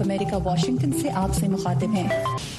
America Washington से आपसे मुखातिब हैं।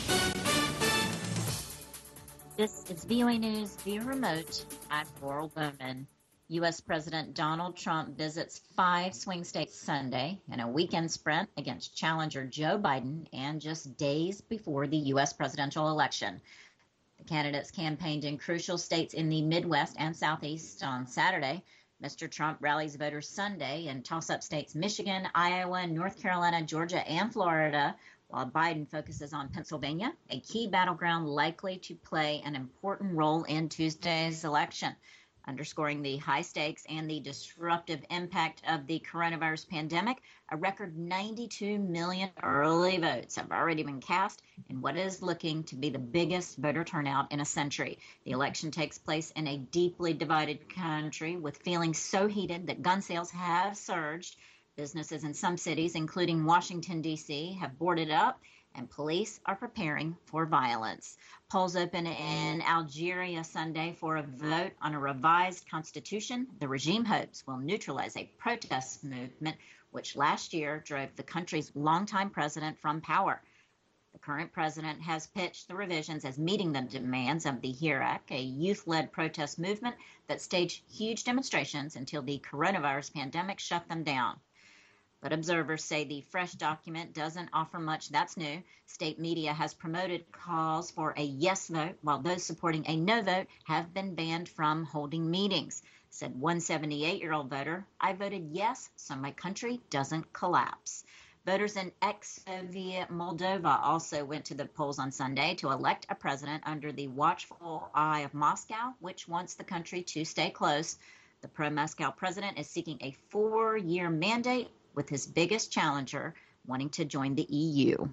This is VOA News via remote. I'm Laurel Bowman. U.S. President Donald Trump visits 5 swing states Sunday in a weekend sprint against challenger Joe Biden and just days before the U.S. presidential election. The candidates campaigned in crucial states in the Midwest and Southeast on Saturday. Mr. Trump rallies voters Sunday in toss-up states Michigan, Iowa, North Carolina, Georgia, and Florida, while Biden focuses on Pennsylvania, a key battleground likely to play an important role in Tuesday's election. Underscoring the high stakes and the disruptive impact of the coronavirus pandemic, a record 92 million early votes have already been cast in what is looking to be the biggest voter turnout in a century. The election takes place in a deeply divided country with feelings so heated that gun sales have surged. Businesses in some cities, including Washington, D.C., have boarded up, and police are preparing for violence. Polls open in Algeria Sunday for a vote on a revised constitution the regime hopes will neutralize a protest movement which last year drove the country's longtime president from power. The current president has pitched the revisions as meeting the demands of the Hirak, a youth-led protest movement that staged huge demonstrations until the coronavirus pandemic shut them down. But observers say the fresh document doesn't offer much that's new. State media has promoted calls for a yes vote, while those supporting a no vote have been banned from holding meetings. Said one 78-year-old voter, "I voted yes so my country doesn't collapse." Voters in ex-Soviet Moldova also went to the polls on Sunday to elect a president under the watchful eye of Moscow, which wants the country to stay close. The pro-Moscow president is seeking a 4-year mandate, with his biggest challenger wanting to join the EU.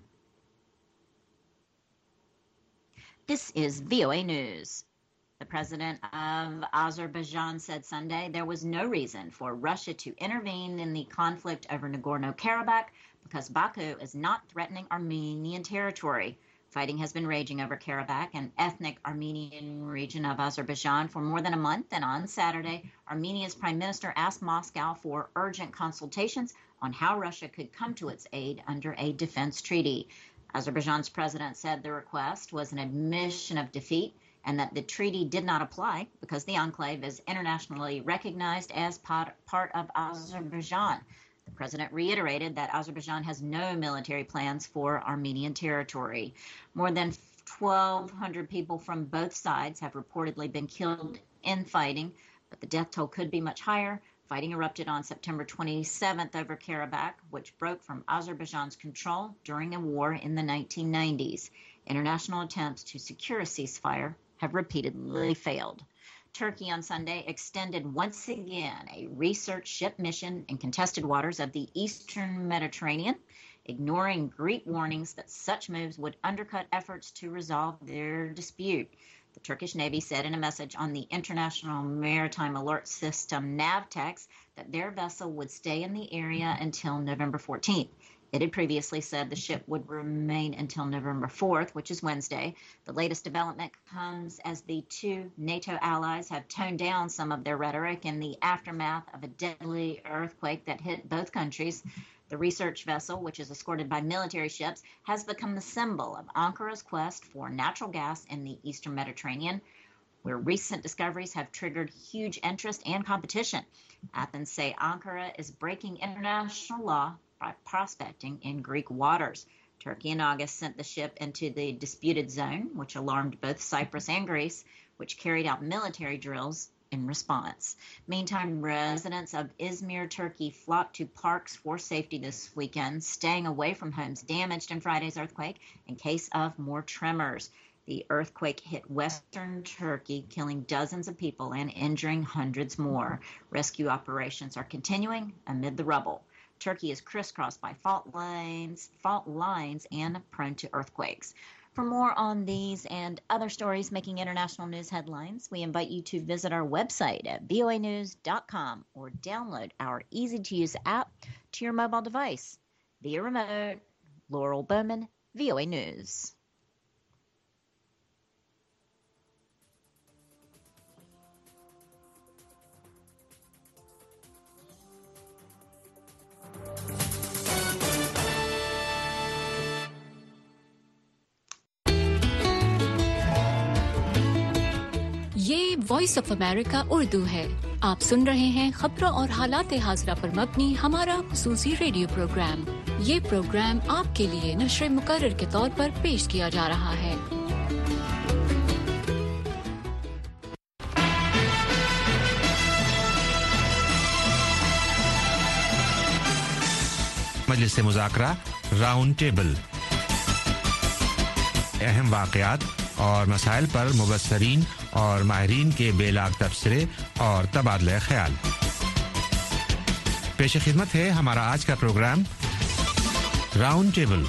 This is VOA News. The president of Azerbaijan said Sunday there was no reason for Russia to intervene in the conflict over Nagorno-Karabakh because Baku is not threatening Armenian territory. Fighting has been raging over Karabakh, an ethnic Armenian region of Azerbaijan, for more than a month, and on Saturday, Armenia's prime minister asked Moscow for urgent consultations on how Russia could come to its aid under a defense treaty. Azerbaijan's president said the request was an admission of defeat and that the treaty did not apply because the enclave is internationally recognized as part of Azerbaijan. The president reiterated that Azerbaijan has no military plans for Armenian territory. More than 1,200 people from both sides have reportedly been killed in fighting, but the death toll could be much higher. Fighting erupted on September 27th over Karabakh, which broke from Azerbaijan's control during a war in the 1990s. International attempts to secure a ceasefire have repeatedly failed. Turkey on Sunday extended once again a research ship mission in contested waters of the eastern Mediterranean, ignoring Greek warnings that such moves would undercut efforts to resolve their dispute. The Turkish Navy said in a message on the International Maritime Alert System NAVTEX that their vessel would stay in the area until November 14th. It had previously said the ship would remain until November 4th, which is Wednesday. The latest development comes as the two NATO allies have toned down some of their rhetoric in the aftermath of a deadly earthquake that hit both countries. The research vessel, which is escorted by military ships, has become the symbol of Ankara's quest for natural gas in the eastern Mediterranean, where recent discoveries have triggered huge interest and competition. Athens say Ankara is breaking international law by prospecting in Greek waters. Turkey in August sent the ship into the disputed zone, which alarmed both Cyprus and Greece, which carried out military drills in response. Meantime, residents of Izmir, Turkey, flocked to parks for safety this weekend, staying away from homes damaged in Friday's earthquake in case of more tremors. The earthquake hit western Turkey, killing dozens of people and injuring hundreds more. Rescue operations are continuing amid the rubble. Turkey is crisscrossed by fault lines, and prone to earthquakes. For more on these and other stories making international news headlines, we invite you to visit our website at voanews.com or download our easy-to-use app to your mobile device. Via remote, Laurel Bowman, VOA News. Voice of America Urdu है। आप सुन रहे हैं खबरों और हालात हाज़िरा पर मबनी हमारा खुसूसी रेडियो प्रोग्राम। ये प्रोग्राम आपके लिए नश्र मुकर्रर के तौर पर पेश किया जा रहा है। मजलिस मुज़ाकरा राउंड टेबल, अहम वाक़यात और मसाइल पर मुबस्सरीन और माहिरीन के बेलाग तबसरे और तबादला ख्याल। पेश खिदमत है हमारा आज का प्रोग्राम राउंड टेबल।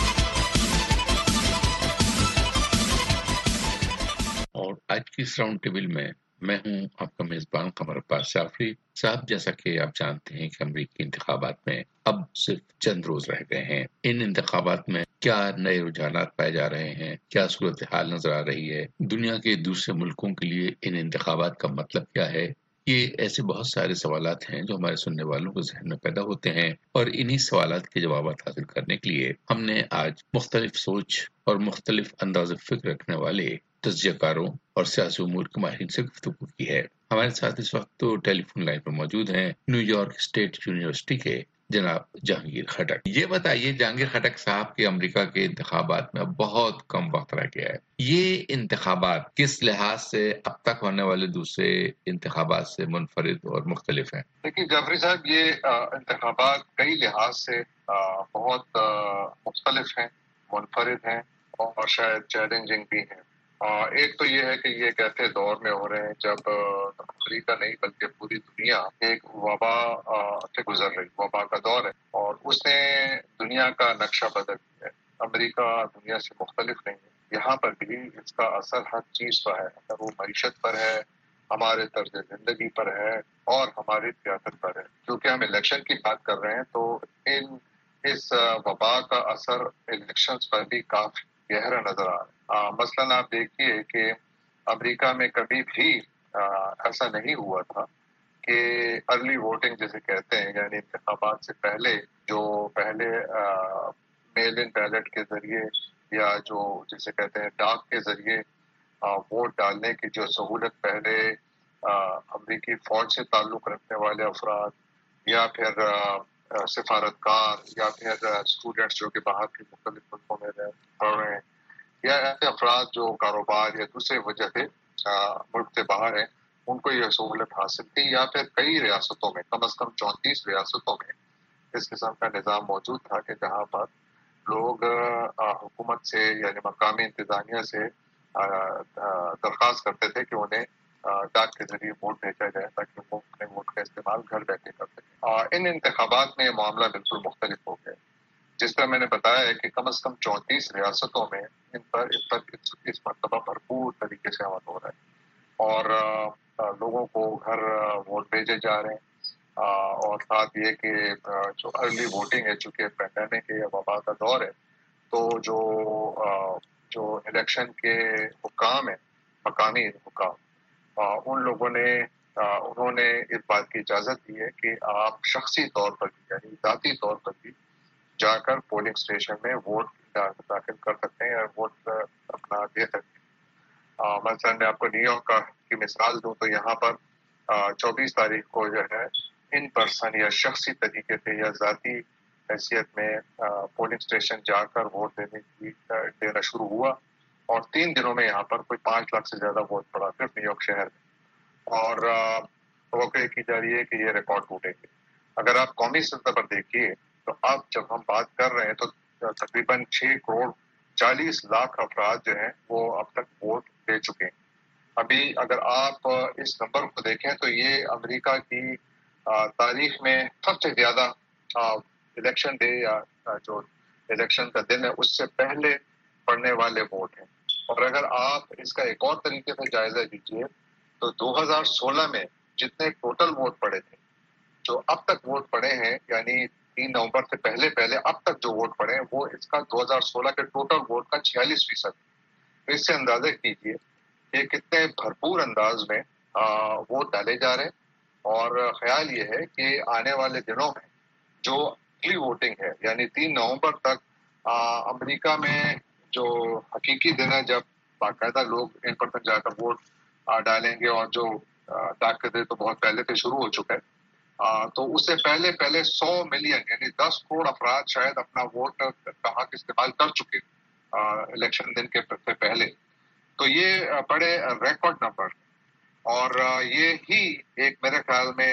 और आज की इस राउंड टेबल में मैं हूं आपका मेजबान कमर अब्बास जाफरी साहब। जैसा कि आप जानते हैं कि अमेरिकी इंतखाबात में अब सिर्फ चंद रोज रह गए हैं। इन इंतखाबात में क्या नए रुझानात पाए जा रहे हैं, क्या सूरत हाल नजर आ रही है, दुनिया के दूसरे मुल्कों के लिए इन इंतखाबात का मतलब क्या है, ये ऐसे बहुत सारे सवालात हैं जो हमारे सुनने वालों के ज़हन में पैदा होते हैं। और इन्हीं सवालात के जवाब हासिल करने के लिए हमने आज मुख्तलिफ सोच और मुख्तलिफ अंदाज़ फिक्र रखने वाले तज्ज़ियाकारों और सियासी उमूर के माहिरीन से गुफ्तगू की है। हमारे साथ इस वक्त तो टेलीफोन लाइन पर मौजूद हैं न्यूयॉर्क स्टेट यूनिवर्सिटी के जनाब जहांगीर खटक। ये बताइए जहांगीर खटक साहब के अमेरिका के इंतखाबात में बहुत कम वक्त रह गया है, ये इंतखाबात किस लिहाज से अब तक होने वाले दूसरे इंतखाबात से मुनफरिद और मुख्तलिफ हैं? देखिए जाफरी साहब, ये इंतखाबात कई लिहाज से बहुत मुख्तलिफ हैं, मुनफरिद हैं और शायद चैलेंजिंग भी हैं। एक तो ये है कि ये एक ऐसे दौर में हो रहे हैं जब अमेरिका नहीं बल्कि पूरी दुनिया एक वबा से गुजर रही, वबा का दौर है और उसने दुनिया का नक्शा बदल दिया है। अमेरिका दुनिया से मुख्तलिफ नहीं है, यहाँ पर भी इसका असर हर चीज पर है, अगर वो मईशत पर है, हमारे तर्ज जिंदगी पर है और हमारी सियासत पर है। क्योंकि हम इलेक्शन की बात कर रहे हैं तो इस वबा का असर इलेक्शंस पर भी काफी गहरा नजर आ रहा है। मसलन आप देखिए कि अमेरिका में कभी भी ऐसा नहीं हुआ था कि अर्ली वोटिंग जिसे कहते हैं, यानी इंतखाबात से पहले जो पहले मेल इन बैलेट के जरिए या जो जिसे कहते हैं डाक के जरिए वोट डालने की जो सहूलत पहले अमेरिकी फौज से ताल्लुक रखने वाले अफराद या फिर सिफारतकार या फिर स्टूडेंट्स जो कि बाहर के मुख्तलिफ मुल्कों में पढ़ रहे हैं या ऐसे अफराद जो कारोबार या दूसरे वजह से मुल्क से बाहर हैं, उनको यह सहूलत हासिल थी। या फिर कई रियासतों में, कम से कम 34 रियासतों में इस किस्म का निज़ाम मौजूद था कि जहाँ पर लोग हुकूमत से यानी मकामी इंतजामिया से दरख्वास्त करते थे कि उन्हें डाक के जरिए वोट भेजा जाए ताकि वो अपने वोट का इस्तेमाल घर बैठे कर सकें। इन इंतखाबात में मामला बिल्कुल मुख्तलिफ हो गया। जिस तरह मैंने बताया है कि कम से कम 34 रियासतों में इस मरतबा भरपूर तरीके से अमल हो रहा है और लोगों को घर वोट भेजे जा रहे हैं। और साथ ये कि जो अर्ली वोटिंग है, चूंकि पैंडेमिक है या वबा का दौर है, तो जो इलेक्शन के हुकाम है, मकामी हुकाम, उन लोगों ने उन्होंने इस बात की इजाज़त दी है कि आप शख्सी तौर पर भी यानी ज़ाती तौर पर भी जाकर पोलिंग स्टेशन में वोट दाखिल कर सकते हैं और वोट अपना दे सकते हैं। मसलन मैं आपको न्यूयॉर्क की मिसाल दूं तो यहाँ पर 24 तारीख को जो है इन पर्सन या शख्सी तरीके से या ज़ाती हैसियत में पोलिंग स्टेशन जाकर वोट देना शुरू हुआ और 3 दिनों में यहाँ पर कोई 5 लाख से ज्यादा वोट पड़ा सिर्फ न्यूयॉर्क शहर में। और तवक्को की जा रही है कि ये रिकॉर्ड टूटेंगे। अगर आप कौमी सतह पर देखिए तो अब जब हम बात कर रहे हैं तो तकरीबन 6 करोड़ 40 लाख अफराद जो हैं वो अब तक वोट दे चुके हैं। अभी अगर आप इस नंबर को देखें तो ये अमेरिका की तारीख में सबसे ज्यादा इलेक्शन डे या जो इलेक्शन का दिन है उससे पहले पड़ने वाले वोट हैं। और अगर आप इसका एक और तरीके से जायजा लीजिए तो 2016 में जितने टोटल वोट पड़े थे, जो अब तक वोट पड़े हैं यानी 3 नवंबर से पहले अब तक जो वोट पड़े हैं वो इसका 2016 के टोटल वोट का 46%। तो इससे अंदाजा कीजिए कि कितने भरपूर अंदाज में वोट डाले जा रहे हैं। और ख्याल ये है कि आने वाले दिनों में जो अर्ली वोटिंग है यानी 3 नवंबर तक अमेरिका में जो हकीकी दिन है जब बाकायदा लोग इन पर्सन जाकर वोट ڈالیں گے، اور جو طاقتیں تو بہت پہلے سے شروع ہو چکا ہے، تو اس سے پہلے 100 ملین یعنی 10 کروڑ افراد شاید اپنا ووٹ کا حق استعمال کر چکے الیکشن دن کے پہلے. تو یہ بڑے ریکارڈ نمبر، اور یہ ہی ایک میرے خیال میں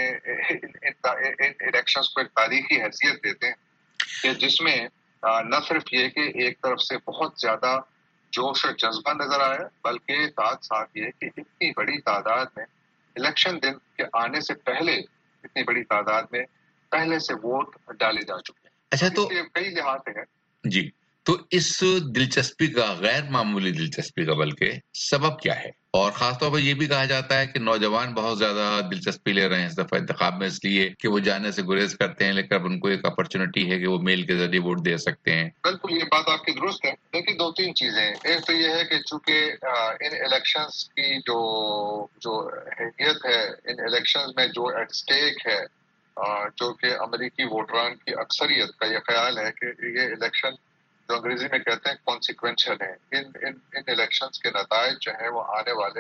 ان الیکشنز کو ایک تاریخی حیثیت دیتے ہیں کہ جس میں نہ صرف یہ کہ ایک طرف سے بہت زیادہ جوش و جذبہ نظر آیا، بلکہ ساتھ ساتھ یہ کہ اتنی بڑی تعداد میں الیکشن دن کے آنے سے پہلے اتنی بڑی تعداد میں پہلے سے ووٹ ڈالے جا چکے ہیں. اچھا، تو کئی لحاظ سے ہے جی، تو اس دلچسپی کا، غیر معمولی دلچسپی کا بلکہ سبب کیا ہے؟ اور خاص طور پر یہ بھی کہا جاتا ہے کہ نوجوان بہت زیادہ دلچسپی لے رہے ہیں اس دفعہ انتخاب میں، اس لیے کہ وہ جانے سے گریز کرتے ہیں، لیکن اب ان کو ایک اپرچونٹی ہے کہ وہ میل کے ذریعے ووٹ دے سکتے ہیں. بالکل، یہ بات آپ کی درست ہے. دیکھیے، 2-3 چیزیں ہیں. ایک تو یہ ہے کہ چونکہ ان الیکشنز کی جو اہمیت ہے، ان الیکشنز میں جو ایٹ اسٹیک ہے، جو کہ امریکی ووٹران کی اکثریت کا یہ خیال ہے کہ یہ الیکشن جو انگریزی میں کہتے ہیں کانسیکوینشل ہیں، ان الیکشنز کے نتائج جو ہیں وہ آنے والے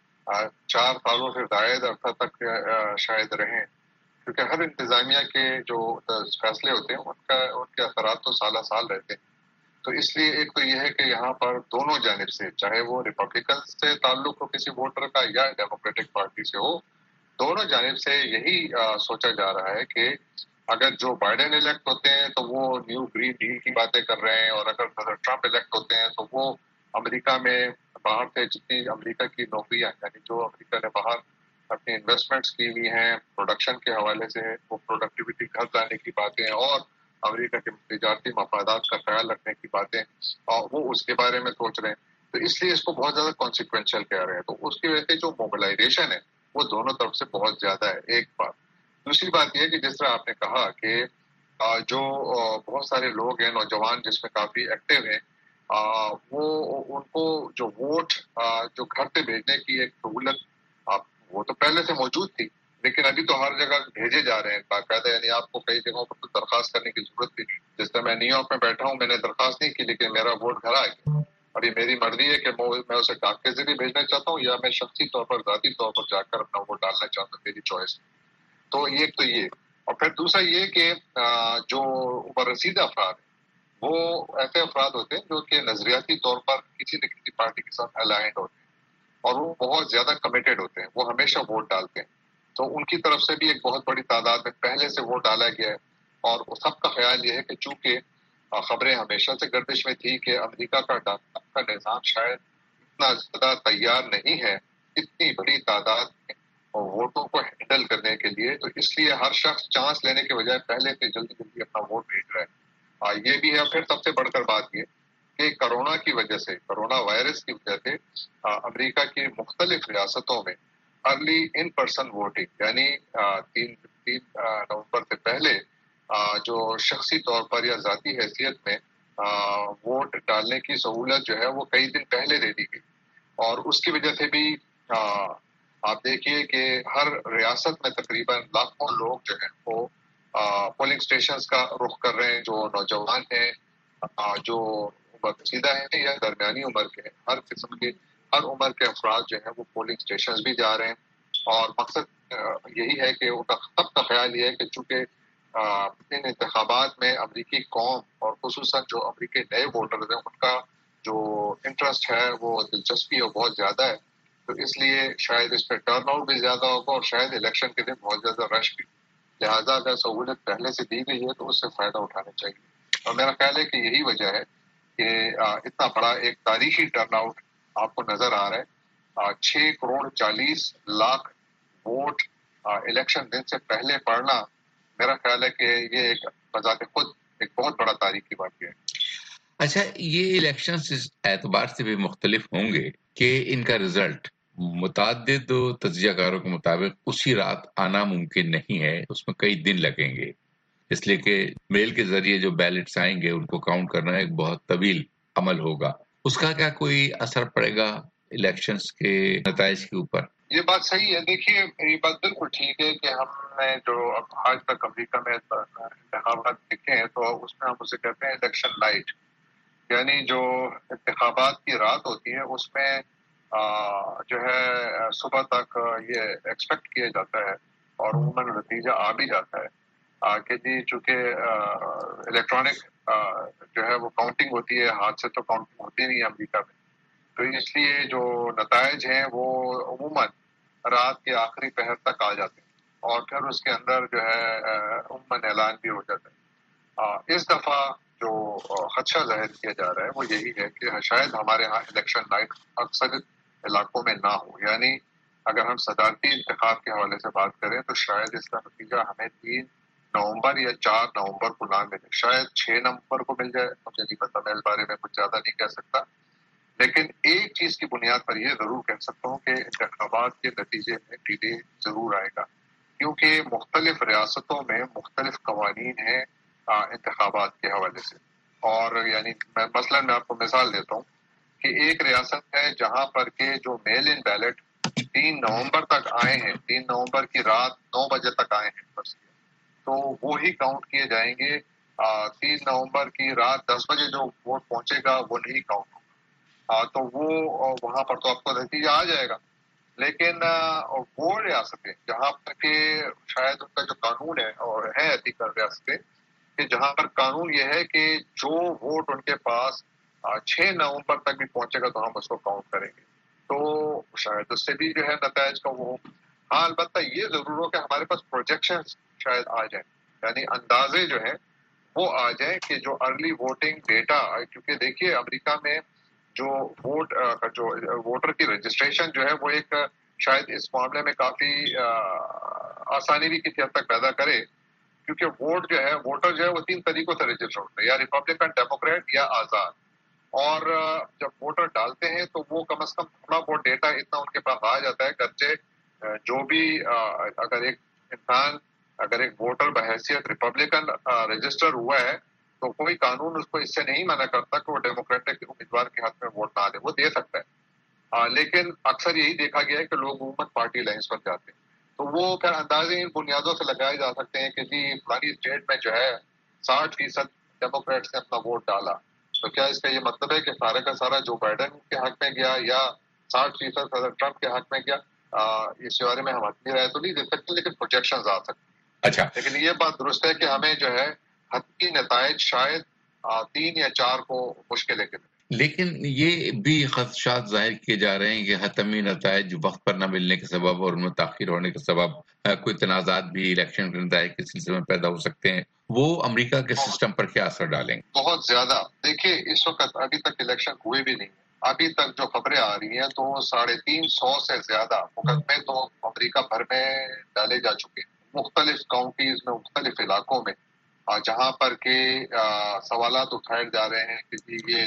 4 سالوں سے زائد عرصہ تک شاید رہیں، کیونکہ ہر انتظامیہ کے جو فیصلے ہوتے ہیں ان کے اثرات تو سالہ سال رہتے ہیں. تو اس لیے ایک تو یہ ہے کہ یہاں پر دونوں جانب سے، چاہے وہ ریپبلکن سے تعلق ہو کسی ووٹر کا یا ڈیموکریٹک پارٹی سے ہو، دونوں جانب سے یہی سوچا جا رہا ہے کہ اگر جو بائیڈن الیکٹ ہوتے ہیں تو وہ نیو گرین ڈیل کی باتیں کر رہے ہیں، اور اگر ٹرمپ الیکٹ ہوتے ہیں تو وہ امریکہ میں باہر سے جتنی امریکہ کی نوکریاں، یعنی جو امریکہ نے باہر اپنی انویسٹمنٹس کی ہوئی ہیں پروڈکشن کے حوالے سے، وہ پروڈکٹیوٹی گھر لانے کی باتیں اور امریکہ کے تجارتی مفادات کا خیال رکھنے کی باتیں، اور وہ اس کے بارے میں سوچ رہے ہیں. تو اس لیے اس کو بہت زیادہ کانسیکوینشل کہہ رہے ہیں. تو اس کی وجہ سے جو موبلائزیشن ہے وہ دونوں طرف سے بہت زیادہ ہے. ایک بات. دوسری بات یہ کہ جس طرح آپ نے کہا کہ جو بہت سارے لوگ ہیں نوجوان جس میں کافی ایکٹیو ہیں، وہ ان کو جو ووٹ جو گھر پہ بھیجنے کی ایک سہولت وہ تو پہلے سے موجود تھی، لیکن ابھی تو ہر جگہ بھیجے جا رہے ہیں باقاعدہ. یعنی آپ کو کئی جگہوں پر درخواست کرنے کی ضرورت بھی نہیں. جس طرح میں نیو یارک میں بیٹھا ہوں، میں نے درخواست نہیں کی لیکن میرا ووٹ گھر آ گیا. ابھی میری مرضی ہے کہ میں اسے ڈاک کے ذریعے بھیجنا چاہتا ہوں یا میں شخصی طور پر ذاتی طور پر جا کر اپنا ووٹ ڈالنا چاہتا ہوں، میری چوائس. تو یہ اور پھر دوسرا یہ کہ جو عمر رسیدہ افراد ہیں وہ ایسے افراد ہوتے ہیں جو کہ نظریاتی طور پر کسی نہ کسی پارٹی کے ساتھ الائنڈ ہوتے ہیں اور وہ بہت زیادہ کمیٹڈ ہوتے ہیں، وہ ہمیشہ ووٹ ڈالتے ہیں. تو ان کی طرف سے بھی ایک بہت بڑی تعداد میں پہلے سے ووٹ ڈالا گیا ہے. اور سب کا خیال یہ ہے کہ چونکہ خبریں ہمیشہ سے گردش میں تھی کہ امریکہ کا نظام شاید اتنا زیادہ تیار نہیں ہے اتنی بڑی تعداد میں ووٹوں کو ہینڈل کرنے کے لیے، تو اس لیے ہر شخص چانس لینے کے بجائے پہلے سے جلدی اپنا ووٹ بھیج رہا ہے. یہ بھی ہے. پھر سب سے بڑھ کر بات یہ کہ کرونا وائرس کی وجہ سے امریکہ کی مختلف ریاستوں میں ارلی ان پرسن ووٹنگ، یعنی 3 نومبر سے پہلے جو شخصی طور پر یا ذاتی حیثیت میں ووٹ ڈالنے کی سہولت جو ہے وہ کئی دن پہلے دے دی گئی. اور اس کی وجہ سے بھی آپ دیکھیے کہ ہر ریاست میں تقریباً لاکھوں لوگ جو ہیں وہ پولنگ اسٹیشنز کا رخ کر رہے ہیں. جو نوجوان ہیں، جو عمر رسیدہ ہیں یا درمیانی عمر کے ہیں، ہر قسم کے ہر عمر کے افراد جو ہیں وہ پولنگ اسٹیشنز بھی جا رہے ہیں. اور مقصد یہی ہے کہ سب کا خیال یہ ہے کہ چونکہ ان انتخابات میں امریکی قوم اور خصوصاً جو امریکی نئے ووٹرز ہیں ان کا جو انٹرسٹ ہے، وہ دلچسپی ہے، بہت زیادہ ہے. تو اس لیے شاید اس پہ ٹرن آؤٹ بھی زیادہ ہوگا اور شاید الیکشن کے دن بہت زیادہ رش بھی. لہٰذا اگر سہولت پہلے سے دی گئی ہے تو اس سے فائدہ اٹھانا چاہیے. اور میرا خیال ہے کہ یہی وجہ ہے کہ اتنا بڑا ایک تاریخی ٹرن آؤٹ آپ کو نظر آ رہا ہے. 6 کروڑ 40 لاکھ ووٹ الیکشن دن سے پہلے پڑنا، میرا خیال ہے کہ یہ ایک بذات خود ایک بہت بڑا تاریخی واقعہ ہے. اچھا، یہ الیکشن اس اعتبار سے بھی مختلف ہوں گے کہ ان کا رزلٹ متعدد تجزیہ کاروں کے مطابق اسی رات آنا ممکن نہیں ہے، اس میں کئی دن لگیں گے، اس لیے کہ میل کے ذریعے جو بیلٹس آئیں گے ان کو کاؤنٹ کرنا ایک بہت طویل عمل ہوگا. اس کا کیا کوئی اثر پڑے گا الیکشنز کے نتائج کے اوپر؟ یہ بات صحیح ہے. دیکھیے، یہ بات بالکل ٹھیک ہے کہ ہم نے جو اب آج تک امریکہ میں انتخابات دیکھے ہیں تو اس میں ہم اسے کہتے ہیں الیکشن نائٹ، یعنی جو انتخابات کی رات ہوتی ہے اس میں جو ہے صبح تک یہ ایکسپیکٹ کیا جاتا ہے اور عموماً نتیجہ آ بھی جاتا ہے کہ جی چونکہ الیکٹرانک جو ہے وہ کاؤنٹنگ ہوتی ہے، ہاتھ سے تو کاؤنٹنگ ہوتی نہیں ہے امریکہ میں، تو اس لیے جو نتائج ہیں وہ عموماً رات کے آخری پہر تک آ جاتے ہیں اور پھر اس کے اندر جو ہے عموماً اعلان بھی ہو جاتا ہے۔ اس دفعہ جو خدشہ ظاہر کیا جا رہا ہے وہ یہی ہے کہ شاید ہمارے ہاں الیکشن نائٹ اکثر علاقوں میں نہ ہو، یعنی اگر ہم صدارتی انتخاب کے حوالے سے بات کریں تو شاید اس کا نتیجہ ہمیں 3 نومبر یا 4 نومبر کو نہ ملے، شاید 6 نومبر کو مل جائے، مجھے نہیں پتا، میں اس بارے میں کچھ زیادہ نہیں کہہ سکتا، لیکن ایک چیز کی بنیاد پر یہ ضرور کہہ سکتا ہوں کہ انتخابات کے نتیجے میں ڈیلے ضرور آئے گا، کیونکہ مختلف ریاستوں میں مختلف قوانین ہیں انتخابات کے حوالے سے، اور یعنی مثلاً میں آپ کو مثال دیتا ہوں کہ ایک ریاست ہے جہاں پر کہ جو میل ان بیلٹ 3 نومبر تک آئے ہیں، 3 نومبر کی رات 9 بجے تک آئے ہیں، تو وہی کاؤنٹ کیے جائیں گے۔ 3 نومبر کی رات 10 بجے جو ووٹ پہنچے گا وہ نہیں کاؤنٹ ہوگا، تو وہ وہاں پر تو آپ کو نتیجہ آ جائے گا، لیکن وہ ریاستیں جہاں پر کہ شاید ان کا جو قانون ہے اور ہے ایتھیکل ریاستیں کہ جہاں پر قانون یہ ہے کہ جو ووٹ ان کے پاس 6 نومبر تک بھی پہنچے گا تو ہم اس کو کاؤنٹ کریں گے، تو شاید اس سے بھی جو ہے نتائج کا وہ ہاں، البتہ یہ ضرور ہو کہ ہمارے پاس پروجیکشن شاید آ جائیں، یعنی اندازے جو ہیں وہ آ جائیں کہ جو ارلی ووٹنگ ڈیٹا، کیونکہ دیکھیے امریکہ میں جو جو ووٹر کی رجسٹریشن جو ہے وہ ایک شاید اس معاملے میں کافی آسانی بھی کسی حد تک پیدا کرے، کیونکہ ووٹ جو ہے ووٹر جو ہے وہ 3 طریقوں سے رجسٹر ہوتے ہیں، یا ریپبلکن، ڈیموکریٹ یا آزاد، اور جب ووٹر ڈالتے ہیں تو وہ کم از کم تھوڑا بہت ڈیٹا اتنا ان کے پاس آ جاتا ہے، گرچہ جو بھی اگر ایک ووٹر بحیثیت ریپبلکن رجسٹر ہوا ہے تو کوئی قانون اس کو اس سے نہیں منع کرتا کہ وہ ڈیموکریٹک امیدوار کے ہاتھ میں ووٹ نہ دے، وہ دے سکتا ہے، لیکن اکثر یہی دیکھا گیا ہے کہ لوگ عموماً پارٹی لائنس پر جاتے ہیں، تو وہ پھر اندازے ان بنیادوں سے لگائے جا سکتے ہیں کہ جی فلانی اسٹیٹ میں جو ہے 60% ڈیموکریٹس نے اپنا ووٹ ڈالا، تو کیا اس کا یہ مطلب ہے کہ سارے کا سارا جو بائیڈن کے حق میں گیا یا 60% صدر ٹرمپ کے حق میں گیا؟ اس بارے میں ہم اپنی رائے تو نہیں دے سکتے، لیکن پروجیکشنز آ سکتے ہیں۔ اچھا، لیکن یہ بات درست ہے کہ ہمیں جو ہے حتمی نتائج شاید 3 یا 4 کو مشکل ہے، لیکن یہ بھی خدشات ظاہر کیے جا رہے ہیں کہ حتمی نتائج وقت پر نہ ملنے کے سبب اور ان میں تاخیر ہونے کے سبب کوئی تنازعات بھی الیکشن کے نتائج کے سلسلے میں پیدا ہو سکتے ہیں، وہ امریکہ کے سسٹم پر کیا اثر ڈالیں گے؟ بہت زیادہ۔ دیکھیے اس وقت ابھی تک الیکشن ہوئے بھی نہیں، ابھی تک جو خبریں آ رہی ہیں تو 350 سے زیادہ مقدمے تو امریکہ بھر میں ڈالے جا چکے ہیں، مختلف کاؤنٹیز میں، مختلف علاقوں میں، جہاں پر کہ سوالات اٹھائے جا رہے ہیں کہ جی یہ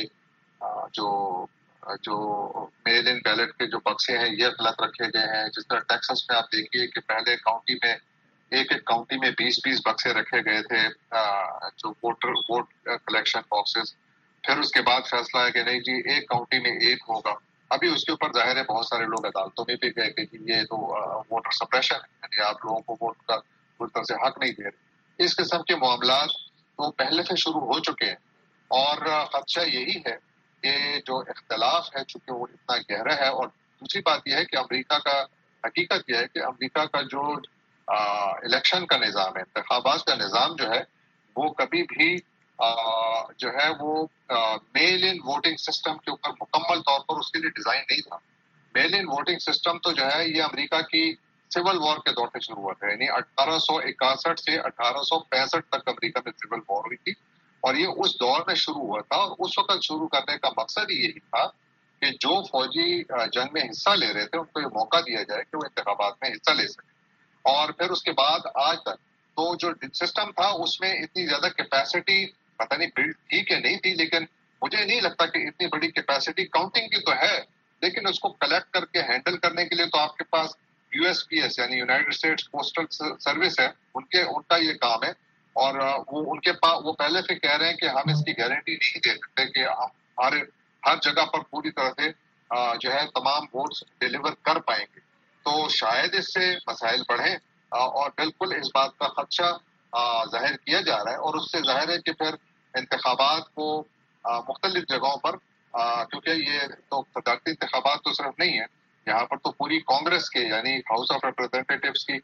جو میل ان بیلٹ کے جو بکسے ہیں یہ غلط رکھے گئے ہیں، جس طرح ٹیکسس میں آپ دیکھیے کہ پہلے کاؤنٹی میں ایک کاؤنٹی میں 20 بکسے رکھے گئے تھے جو ووٹ کلیکشن باکسز، پھر اس کے بعد فیصلہ ہے کہ نہیں جی ایک کاؤنٹی میں ایک ہوگا، ابھی اس کے اوپر ظاہر ہے بہت سارے لوگ عدالتوں میں بھی گئے کہ یہ تو ووٹر سپریشن ہے، یعنی آپ لوگوں کو ووٹ کا پوری طرح سے حق نہیں دے رہے، اس قسم کے معاملات تو پہلے سے شروع ہو چکے ہیں، اور خدشہ یہی ہے کہ جو اختلاف ہے چونکہ وہ اتنا گہرا ہے، اور دوسری بات یہ ہے کہ امریکہ کا حقیقت یہ ہے کہ امریکہ کا جو الیکشن کا نظام ہے، انتخابات کا نظام جو ہے وہ کبھی بھی جو ہے وہ میل ان ووٹنگ سسٹم کے اوپر مکمل طور پر اس کے لیے ڈیزائن نہیں تھا۔ میل ان ووٹنگ سسٹم تو جو ہے یہ امریکہ کی سول وار کے دور سے شروع ہوا تھا، یعنی 1861 سے 1865 تک امریکہ میں سول وار ہوئی تھی، اور یہ اس دور میں شروع ہوا تھا، اور اس وقت شروع کرنے کا مقصد ہی یہی تھا کہ جو فوجی جنگ میں حصہ لے رہے تھے ان کو یہ موقع دیا جائے کہ وہ انتخابات میں حصہ لے سکیں، اور پھر اس کے بعد آج تک تو جو سسٹم تھا اس میں اتنی زیادہ کیپیسٹی پتہ نہیں بلڈ تھی کہ نہیں تھی، لیکن مجھے نہیں لگتا کہ اتنی بڑی کیپیسٹی کاؤنٹنگ کی تو ہے، لیکن اس کو کلیکٹ کر کے ہینڈل کرنے کے لیے تو آپ کے پاس USPS یعنی یونائیٹڈ اسٹیٹس پوسٹل سروس ہے، ان کا یہ کام ہے، اور وہ پہلے سے کہہ رہے ہیں کہ ہم اس کی گارنٹی نہیں دے سکتے کہ ہم ہر جگہ پر پوری طرح سے جو ہے تمام ووٹس ڈیلیور کر پائیں گے، تو شاید اس سے مسائل بڑھیں، اور بالکل اس بات کا خدشہ ظاہر کیا جا رہا ہے، اور اس سے ظاہر ہے کہ پھر انتخابات کو مختلف جگہوں پر کیونکہ یہ تو صدارتی انتخابات تو صرف نہیں ہے، یہاں پر تو پوری کانگریس کے یعنی ہاؤس آف ریپرزینٹیٹیوز کی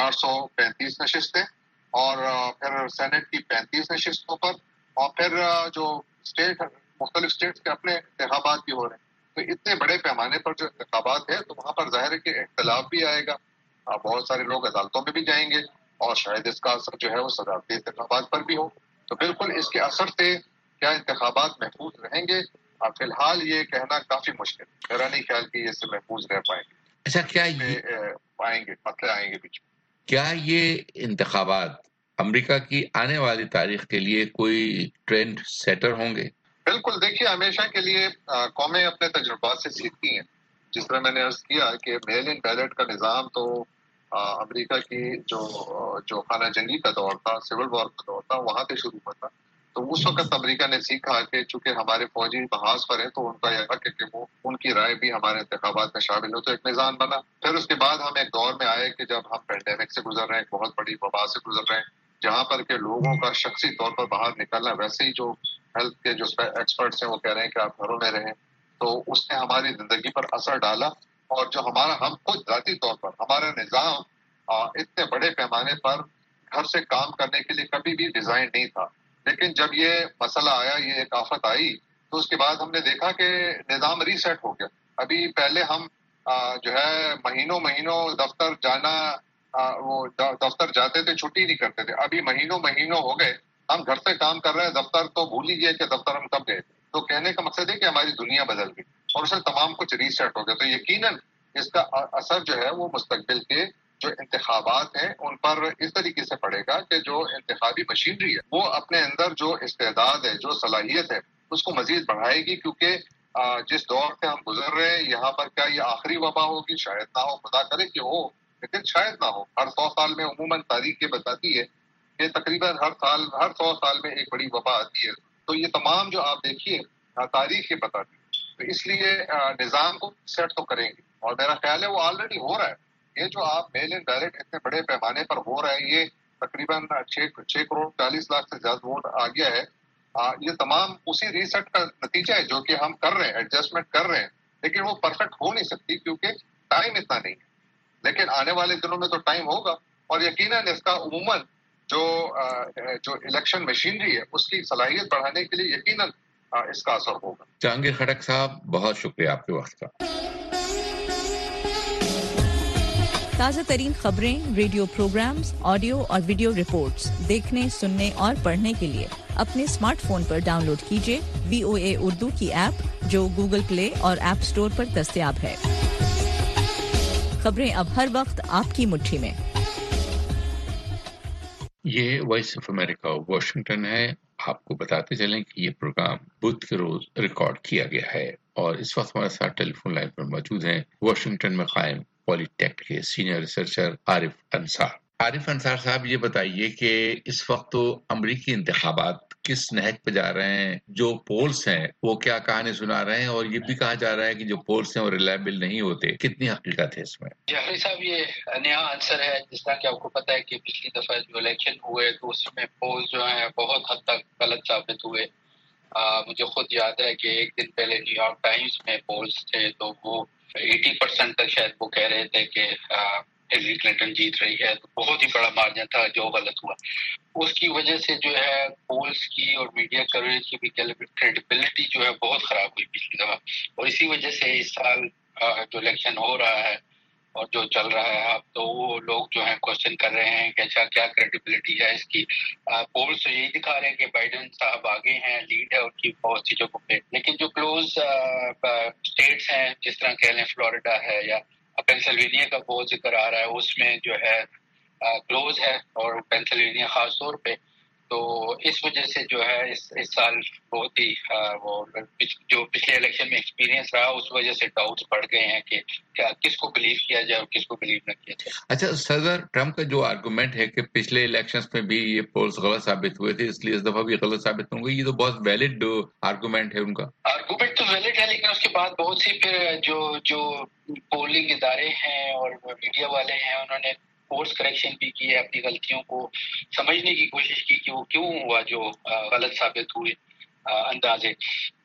435 نشستیں اور پھر سینٹ کی 35 نشستوں پر، اور پھر جو اسٹیٹ مختلف اسٹیٹس کے اپنے انتخابات بھی ہو رہے ہیں. تو اتنے بڑے پیمانے پر جو انتخابات ہے تو وہاں پر ظاہر ہے کہ اختلاف بھی آئے گا، بہت سارے لوگ عدالتوں میں بھی جائیں گے اور شاید اس کا اثر جو ہے وہ صدارتی انتخابات پر بھی ہو. تو بالکل اس کے اثر سے کیا انتخابات محفوظ رہیں گے؟ فی الحال یہ کہنا کافی مشکل، میرا نہیں خیال کہ یہ سے محفوظ رہ پائیں گے. اچھا، کیا آئیں گے مسئلے آئیں گے بیچ میں. کیا یہ انتخابات امریکہ کی آنے والی تاریخ کے لیے کوئی ٹرینڈ سیٹر ہوں گے؟ بالکل، دیکھیے ہمیشہ کے لیے قومیں اپنے تجربات سے سیکھتی ہیں. جس طرح میں نے عرض کیا کہ میل ان بیلٹ کا نظام تو امریکہ کی جو خانہ جنگی کا دور تھا، سول وار کا دور تھا، وہاں سے شروع ہوا تھا. تو اس وقت امریکہ نے سیکھا کہ چونکہ ہمارے فوجی محاذ پر ہیں تو ان کا یہ حق ہے کہ وہ ان کی رائے بھی ہمارے انتخابات میں شامل ہو. تو ایک نظام بنا. پھر اس کے بعد ہم ایک دور میں آئے کہ جب ہم پینڈیمک سے گزر رہے ہیں، ایک بہت بڑی وبا سے گزر رہے ہیں، جہاں پر کہ لوگوں کا شخصی طور پر باہر نکلنا، ویسے ہی جو ہیلتھ کے جو ایکسپرٹس ہیں وہ کہہ رہے ہیں کہ آپ گھروں میں رہیں، تو اس نے ہماری زندگی پر اثر ڈالا. اور جو ہم خود ذاتی طور پر ہمارا نظام اتنے بڑے پیمانے پر گھر سے کام کرنے کے لیے کبھی بھی ڈیزائن نہیں تھا. لیکن جب یہ مسئلہ آیا، یہ ایک آفت آئی، تو اس کے بعد ہم نے دیکھا کہ نظام ریسیٹ ہو گیا. ابھی پہلے ہم جو ہے مہینوں دفتر جانا، وہ دفتر جاتے تھے، چھٹی نہیں کرتے تھے. ابھی مہینوں ہو گئے ہم گھر سے کام کر رہے ہیں، دفتر تو بھول ہی گئے کہ دفتر ہم کب گئے. تو کہنے کا مقصد ہے کہ ہماری دنیا بدل گئی اور اسے تمام کچھ ریسیٹ ہو گیا. تو یقیناً اس کا اثر جو ہے وہ مستقبل کے جو انتخابات ہیں ان پر اس طریقے سے پڑے گا کہ جو انتخابی مشینری ہے وہ اپنے اندر جو استعداد ہے، جو صلاحیت ہے، اس کو مزید بڑھائے گی. کیونکہ جس دور سے ہم گزر رہے ہیں یہاں پر کیا یہ آخری وبا ہوگی؟ شاید نہ ہو، خدا کرے کہ ہو، لیکن شاید نہ ہو. ہر 100 سال میں عموماً تاریخ یہ بتاتی ہے کہ تقریباً ہر 100 سال میں ایک بڑی وبا آتی ہے. تو یہ تمام جو آپ دیکھیے تاریخ یہ بتاتی ہے. تو اس لیے نظام کو سیٹ تو کریں گے، اور میرا خیال ہے وہ آلریڈی ہو رہا ہے. یہ جو آپ میل ان بیلٹ اتنے بڑے پیمانے پر ہو رہا ہے، یہ تقریباً 6 کروڑ 40 لاکھ سے زیادہ ووٹ آ گیا ہے. یہ تمام اسی ریسٹ کا نتیجہ ہے جو کہ ہم کر رہے ہیں، ایڈجسٹمنٹ کر رہے ہیں. لیکن وہ پرفیکٹ ہو نہیں سکتی کیونکہ ٹائم اتنا نہیں ہے. لیکن آنے والے دنوں میں تو ٹائم ہوگا، اور یقیناً اس کا عموماً جو الیکشن مشینری ہے اس کی صلاحیت بڑھانے کے لیے یقیناً اس کا اثر ہوگا. جہانگیر خٹک صاحب، بہت شکریہ آپ کے وقت کا. تازہ ترین خبریں، ریڈیو پروگرامز، آڈیو اور ویڈیو رپورٹس دیکھنے، سننے اور پڑھنے کے لیے اپنے اسمارٹ فون پر ڈاؤن لوڈ کیجیے VOA اردو کی ایپ، جو گوگل پلے اور ایپ اسٹور پر دستیاب ہے. خبریں اب ہر وقت آپ کی مٹھی میں. یہ وائس آف امریکہ واشنگٹن ہے. آپ کو بتاتے چلیں کہ یہ پروگرام بدھ کے روز ریکارڈ کیا گیا ہے، اور اس وقت ہمارے ساتھ ٹیلی فون لائن پر موجود ہیں واشنگٹن میں قائم پولی ٹیک کے سینئر ریسرچر عارف انصار. عارف انصار صاحب، یہ بتائیے کہ اس وقت تو امریکی انتخابات کس نہج پہ جا رہے ہیں؟ جو پولس ہیں وہ کیا کہانی سنا رہے ہیں، اور یہ بھی کہا جا رہا ہے کہ جو پولس ہیں وہ ریلائبل نہیں ہوتے. کتنی حقیقت ہے اس میں؟ جہری صاحب، یہ نیا آنسر ہے. جس طرح کہ آپ کو پتا ہے کہ پچھلی دفعہ جو الیکشن ہوئے تو اس میں پولس جو ہیں بہت حد تک غلط ثابت ہوئے. مجھے خود یاد ہے کہ ایک دن پہلے نیو یارک ٹائمز میں پولس تھے تو وہ 80% تک شاید وہ کہہ رہے تھے کہ ہلری کلنٹن جیت رہی ہے. تو بہت ہی بڑا مارجن تھا جو غلط ہوا. اس کی وجہ سے جو ہے پولس کی اور میڈیا کوریج کی بھی کریڈیبلٹی جو ہے بہت خراب ہوئی پچھلی دفعہ. اور اسی وجہ سے اس سال جو الیکشن ہو رہا ہے اور جو چل رہا ہے اب، تو وہ لوگ جو ہیں کوشچن کر رہے ہیں کہ اچھا کیا کریڈیبلٹی ہے اس کی. پولس تو یہی دکھا رہے ہیں کہ بائیڈن صاحب آگے ہیں، لیڈ ہے ان کی بہت سی جگہوں پہ. لیکن جو کلوز اسٹیٹس ہیں، جس طرح کہہ لیں فلوریڈا ہے یا پینسلوینیا کا بہت ذکر آ رہا ہے، اس میں جو ہے کلوز ہے، اور پینسلوینیا خاص طور پہ. تو اس وجہ سے جو ہے اس سال بہت ہی وہ جو پچھلے الیکشن میں ایکسپیرینس رہا اس وجہ سے ڈاؤٹس بڑھ گئے ہیں کہ کس کو بلیو کیا جائے اور کس کو بلیو نہ کیا جائے. اچھا، صدر ٹرمپ کا جو آرگومنٹ ہے کہ پچھلے الیکشنز میں بھی یہ پولس غلط ثابت ہوئے تھے اس لیے اس دفعہ بھی غلط ثابت ہوں گے، یہ تو بہت ویلڈ آرگومنٹ ہے ان کا. آرگومنٹ تو ویلڈ ہے، لیکن اس کے بعد بہت سی پھر جو پولنگ ادارے ہیں اور میڈیا والے ہیں انہوں نے کورس کریکشن بھی کی ہے، اپنی غلطیوں کو سمجھنے کی کوشش کی کہ وہ کیوں ہوا جو غلط ثابت ہوئے اندازے.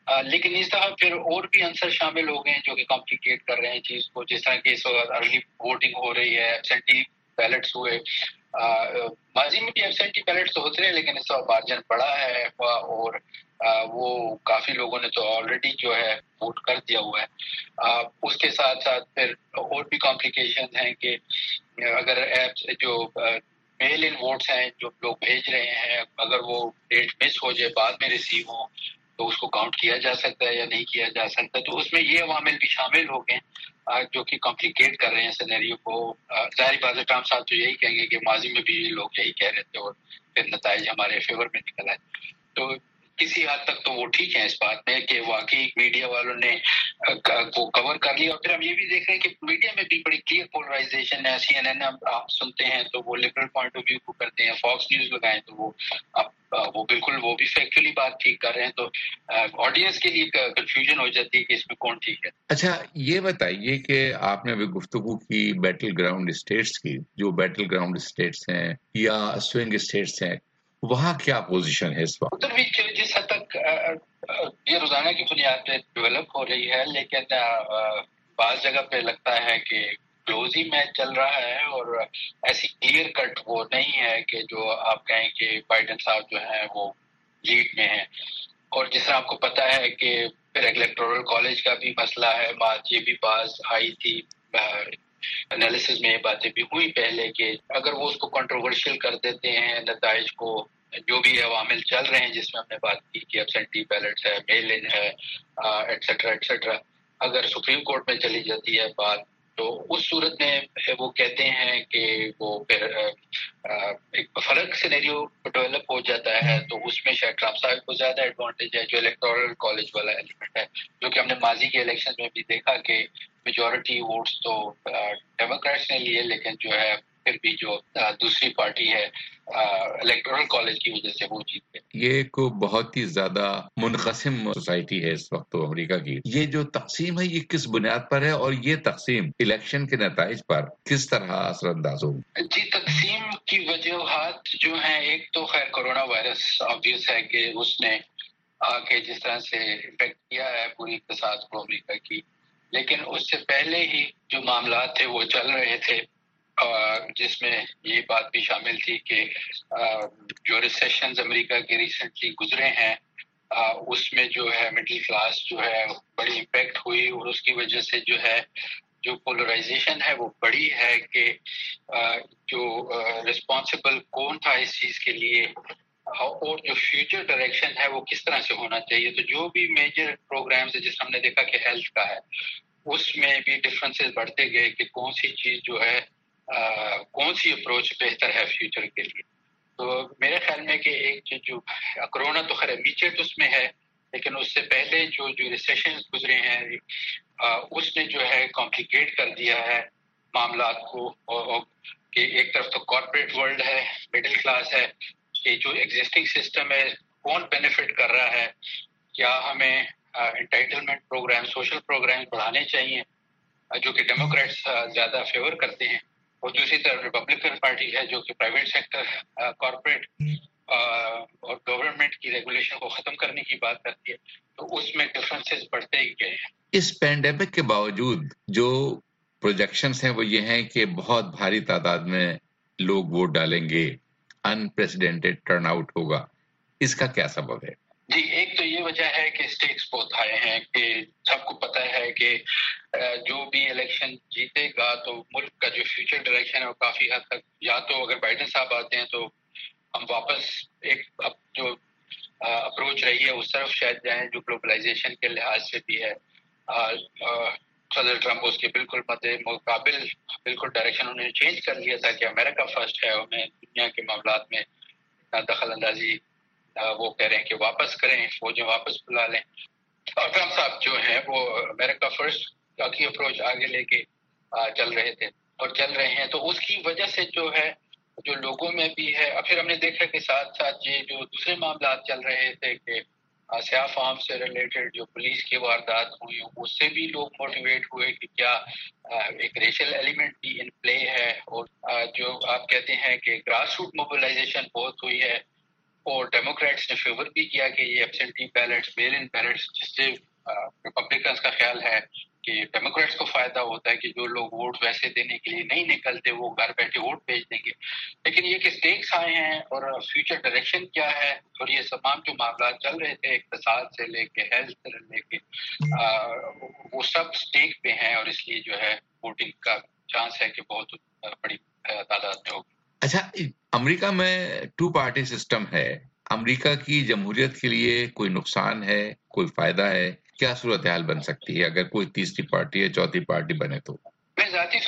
لیکن اس دفعہ پھر اور بھی عنصر شامل ہو گئے ہیں جو کہ کمپلیکیٹ کر رہے ہیں چیز کو، جس طرح کہ اس وقت ارلی ووٹنگ ہو رہی ہے، ایبسینٹی بیلٹس ہوئے، ماضی میں بھی ایبسینٹی بیلٹس ہوتے ہیں لیکن اس وقت مارجن بڑا ہے اور وہ کافی لوگوں نے تو آلریڈی جو ہے ووٹ کر دیا ہوا ہے۔ اس کے ساتھ ساتھ پھر اور بھی کمپلیکیشن ہیں کہ اگر ایپس جو میل ان ووٹس ہیں جو لوگ بھیج رہے ہیں، اگر وہ ڈیٹ مس ہو جائے بعد میں ریسیو ہوں تو اس کو کاؤنٹ کیا جا سکتا ہے یا نہیں کیا جا سکتا، تو اس میں یہ عوامل بھی شامل ہو گئے جو کہ کمپلیکیٹ کر رہے ہیں سینیریو کو۔ ظاہر بات ہے ٹرمپ صاحب تو یہی کہیں گے کہ ماضی میں بھی لوگ یہی کہہ رہے تھے اور پھر نتائج ہمارے فیور میں نکل آئے، تو کسی حد تک تو وہ ٹھیک ہے اس بات میں کہ واقعی میڈیا والوں نے وہ کور کر لیا۔ اور پھر ہم یہ بھی دیکھ رہے ہیں کہ میڈیا میں بھی بڑی کلیئر پولرائزیشن ہے، CNN ہم سنتے ہیں تو وہ لبرل پوائنٹ آف ویو کو کرتے ہیں، فاکس نیوز لگائیں تو وہ بالکل وہ بھی فیکچولی بات ٹھیک کر رہے ہیں، تو آڈینس کے لیے کنفیوژن ہو جاتی ہے کہ اس میں کون ٹھیک ہے۔ اچھا یہ بتائیے کہ آپ نے ابھی گفتگو کی بیٹل گراؤنڈ اسٹیٹس کی، جو بیٹل گراؤنڈ اسٹیٹس ہیں یا سوئنگ اسٹیٹس ہیں، وہاں کیا پوزیشن ہے اس وقت؟ ادھر بھی جس حد تک یہ روزانہ کی بنیاد پہ ڈیولپ ہو رہی ہے، لیکن بعض جگہ پہ لگتا ہے کہ کلوز ہی میچ چل رہا ہے اور ایسی کلیئر کٹ وہ نہیں ہے کہ جو آپ کہیں کہ بائیڈن صاحب جو ہیں وہ لیڈ میں ہیں۔ اور جس طرح آپ کو پتا ہے کہ پھر الیکٹورل کالج کا بھی مسئلہ ہے، بات یہ بھی باز آئی تھی، انالیسز میں یہ باتیں بھی ہوئی پہلے کہ اگر وہ اس کو کنٹروورشل کر دیتے ہیں نتائج کو، جو بھی عوامل چل رہے ہیں جس میں ہم نے بات کی کہ ایبسینٹی بیلٹس ہے، میل ان ہے، ایٹسیٹرا ایٹسیٹرا، اگر سپریم کورٹ میں چلی جاتی ہے بات تو اس صورت میں وہ کہتے ہیں کہ وہ پھر ایک فرق سینیریو ڈیولپ ہو جاتا ہے، تو اس میں شاید ٹرمپ صاحب کو زیادہ ایڈوانٹیج ہے، جو الیکٹورل کالج والا ایلیمنٹ ہے، جو کہ ہم نے ماضی کے الیکشن میں بھی دیکھا کہ میجورٹی ووٹس تو ڈیموکریٹس نے لیے، لیکن جو ہے پھر بھی جو دوسری پارٹی ہے الیکٹورل کالج کی وجہ سے وہ جیت گئے۔ یہ ایک بہت ہی زیادہ منقسم سوسائٹی ہے اس وقت تو امریکہ کی۔ یہ جو تقسیم ہے یہ کس بنیاد پر ہے اور یہ تقسیم الیکشن کے نتائج پر کس طرح اثر انداز ہوگی؟ جی، تقسیم کی وجوہات جو ہیں، ایک تو خیر کورونا وائرس آبویس ہے کہ اس نے آ کے جس طرح سے افیکٹ کیا ہے پوری اقتصاد کو امریکہ کی، لیکن اس سے پہلے ہی جو معاملات تھے وہ چل رہے تھے، جس میں یہ بات بھی شامل تھی کہ جو ریسیشنز امریکہ کے ریسنٹلی گزرے ہیں اس میں جو ہے مڈل کلاس جو ہے بڑی امپیکٹ ہوئی، اور اس کی وجہ سے جو ہے جو پولرائزیشن ہے وہ بڑی ہے کہ جو رسپانسبل کون تھا اس چیز کے لیے اور جو فیوچر ڈائریکشن ہے وہ کس طرح سے ہونا چاہیے۔ تو جو بھی میجر پروگرامز ہے، جس ہم نے دیکھا کہ ہیلتھ کا ہے، اس میں بھی ڈفرینسز بڑھتے گئے کہ کون سی چیز جو ہے کون سی اپروچ بہتر ہے فیوچر کے لیے۔ تو میرے خیال میں کہ ایک جو کرونا تو خیر امیجیٹ اس میں ہے، لیکن اس سے پہلے جو ریسیشن گزرے ہیں اس نے جو ہے کمپلیکیٹ کر دیا ہے معاملات کو، کہ ایک طرف تو کارپوریٹ ورلڈ ہے، مڈل کلاس ہے، کہ جو ایگزسٹنگ سسٹم ہے کون بینیفٹ کر رہا ہے، کیا ہمیں انٹائٹلمنٹ پروگرام، سوشل پروگرام بڑھانے چاہیے جو کہ ڈیموکریٹس زیادہ فیور کرتے ہیں، اور دوسری طرف ریپبلکن پارٹی ہے جو کہ پرائیویٹ سیکٹر، کارپوریٹ اور گورنمنٹ کی ریگولیشن کو ختم کرنے کی بات کرتی ہے، تو اس میں ڈفرینسز بڑھتے ہی گئے ہیں۔ اس پینڈیمک کے باوجود جو پروجیکشنز ہیں وہ یہ ہیں کہ بہت بھاری تعداد میں لوگ ووٹ ڈالیں گے، انپریسیڈنٹڈ ٹرن آؤٹ ہوگا، اس کا کیا سبب ہے؟ جی، ایک تو یہ وجہ ہے کہ اسٹیکس بہت ہائی ہیں، کہ سب کو پتہ ہے کہ جو بھی الیکشن جیتے گا تو ملک کا جو فیوچر ڈائریکشن ہے وہ کافی حد تک، یا تو اگر بائیڈن صاحب آتے ہیں تو ہم واپس ایک اب جو اپروچ رہی ہے اس طرف شاید جائیں جو گلوبلائزیشن کے لحاظ سے بھی ہے۔ صدر ٹرمپ اس کے بالکل مقابل بالکل ڈائریکشن انہوں نے چینج کر لیا تھا کہ امریکہ فرسٹ ہے، انہیں دنیا کے معاملات میں دخل اندازی وہ کہہ رہے ہیں کہ واپس کریں، فوجیں واپس بلا لیں، اور ٹرمپ صاحب جو ہیں وہ امریکہ فرسٹ کی اپروچ آگے لے کے چل رہے تھے اور چل رہے ہیں۔ تو اس کی وجہ سے جو ہے جو لوگوں میں بھی ہے، پھر ہم نے دیکھا کہ ساتھ ساتھ یہ جو دوسرے معاملات چل رہے تھے کہ سیاہ فام سے ریلیٹڈ جو پولیس کی واردات ہوئی، اس سے بھی لوگ موٹیویٹ ہوئے کہ کیا ایک ریشل ایلیمنٹ بھی ان پلے ہے، اور جو آپ کہتے ہیں کہ گراس روٹ موبلائزیشن بہت ہوئی ہے، اور ڈیموکریٹس نے فیور بھی کیا کہ یہ ایبسینٹی بیلٹس، میل ان بیلٹس، جس سے ریپبلکنس کا خیال ہے کہ ڈیموکریٹس کو فائدہ ہوتا ہے کہ جو لوگ ووٹ ویسے دینے کے لیے نہیں نکلتے وہ گھر بیٹھے ووٹ بھیج دیں گے. لیکن یہ کہ اسٹیکس آئے ہیں اور فیوچر ڈائریکشن کیا ہے، اور یہ تمام جو معاملات چل رہے تھے اقتصاد سے لے کے ہیلتھ سے لے کے وہ سب اسٹیک پہ ہیں، اور اس لیے جو ہے ووٹنگ کا چانس ہے کہ بہت بڑی تعداد میں ہوگی. اچھا، امریکہ میں 2 پارٹی سسٹم ہے. امریکہ کی جمہوریت کے لیے کوئی نقصان ہے، کوئی فائدہ ہے؟ کیا صورتحال بن سکتی ہے اگر کوئی تیسری پارٹی یا چوتھی پارٹی بنے تو؟ میں ذاتی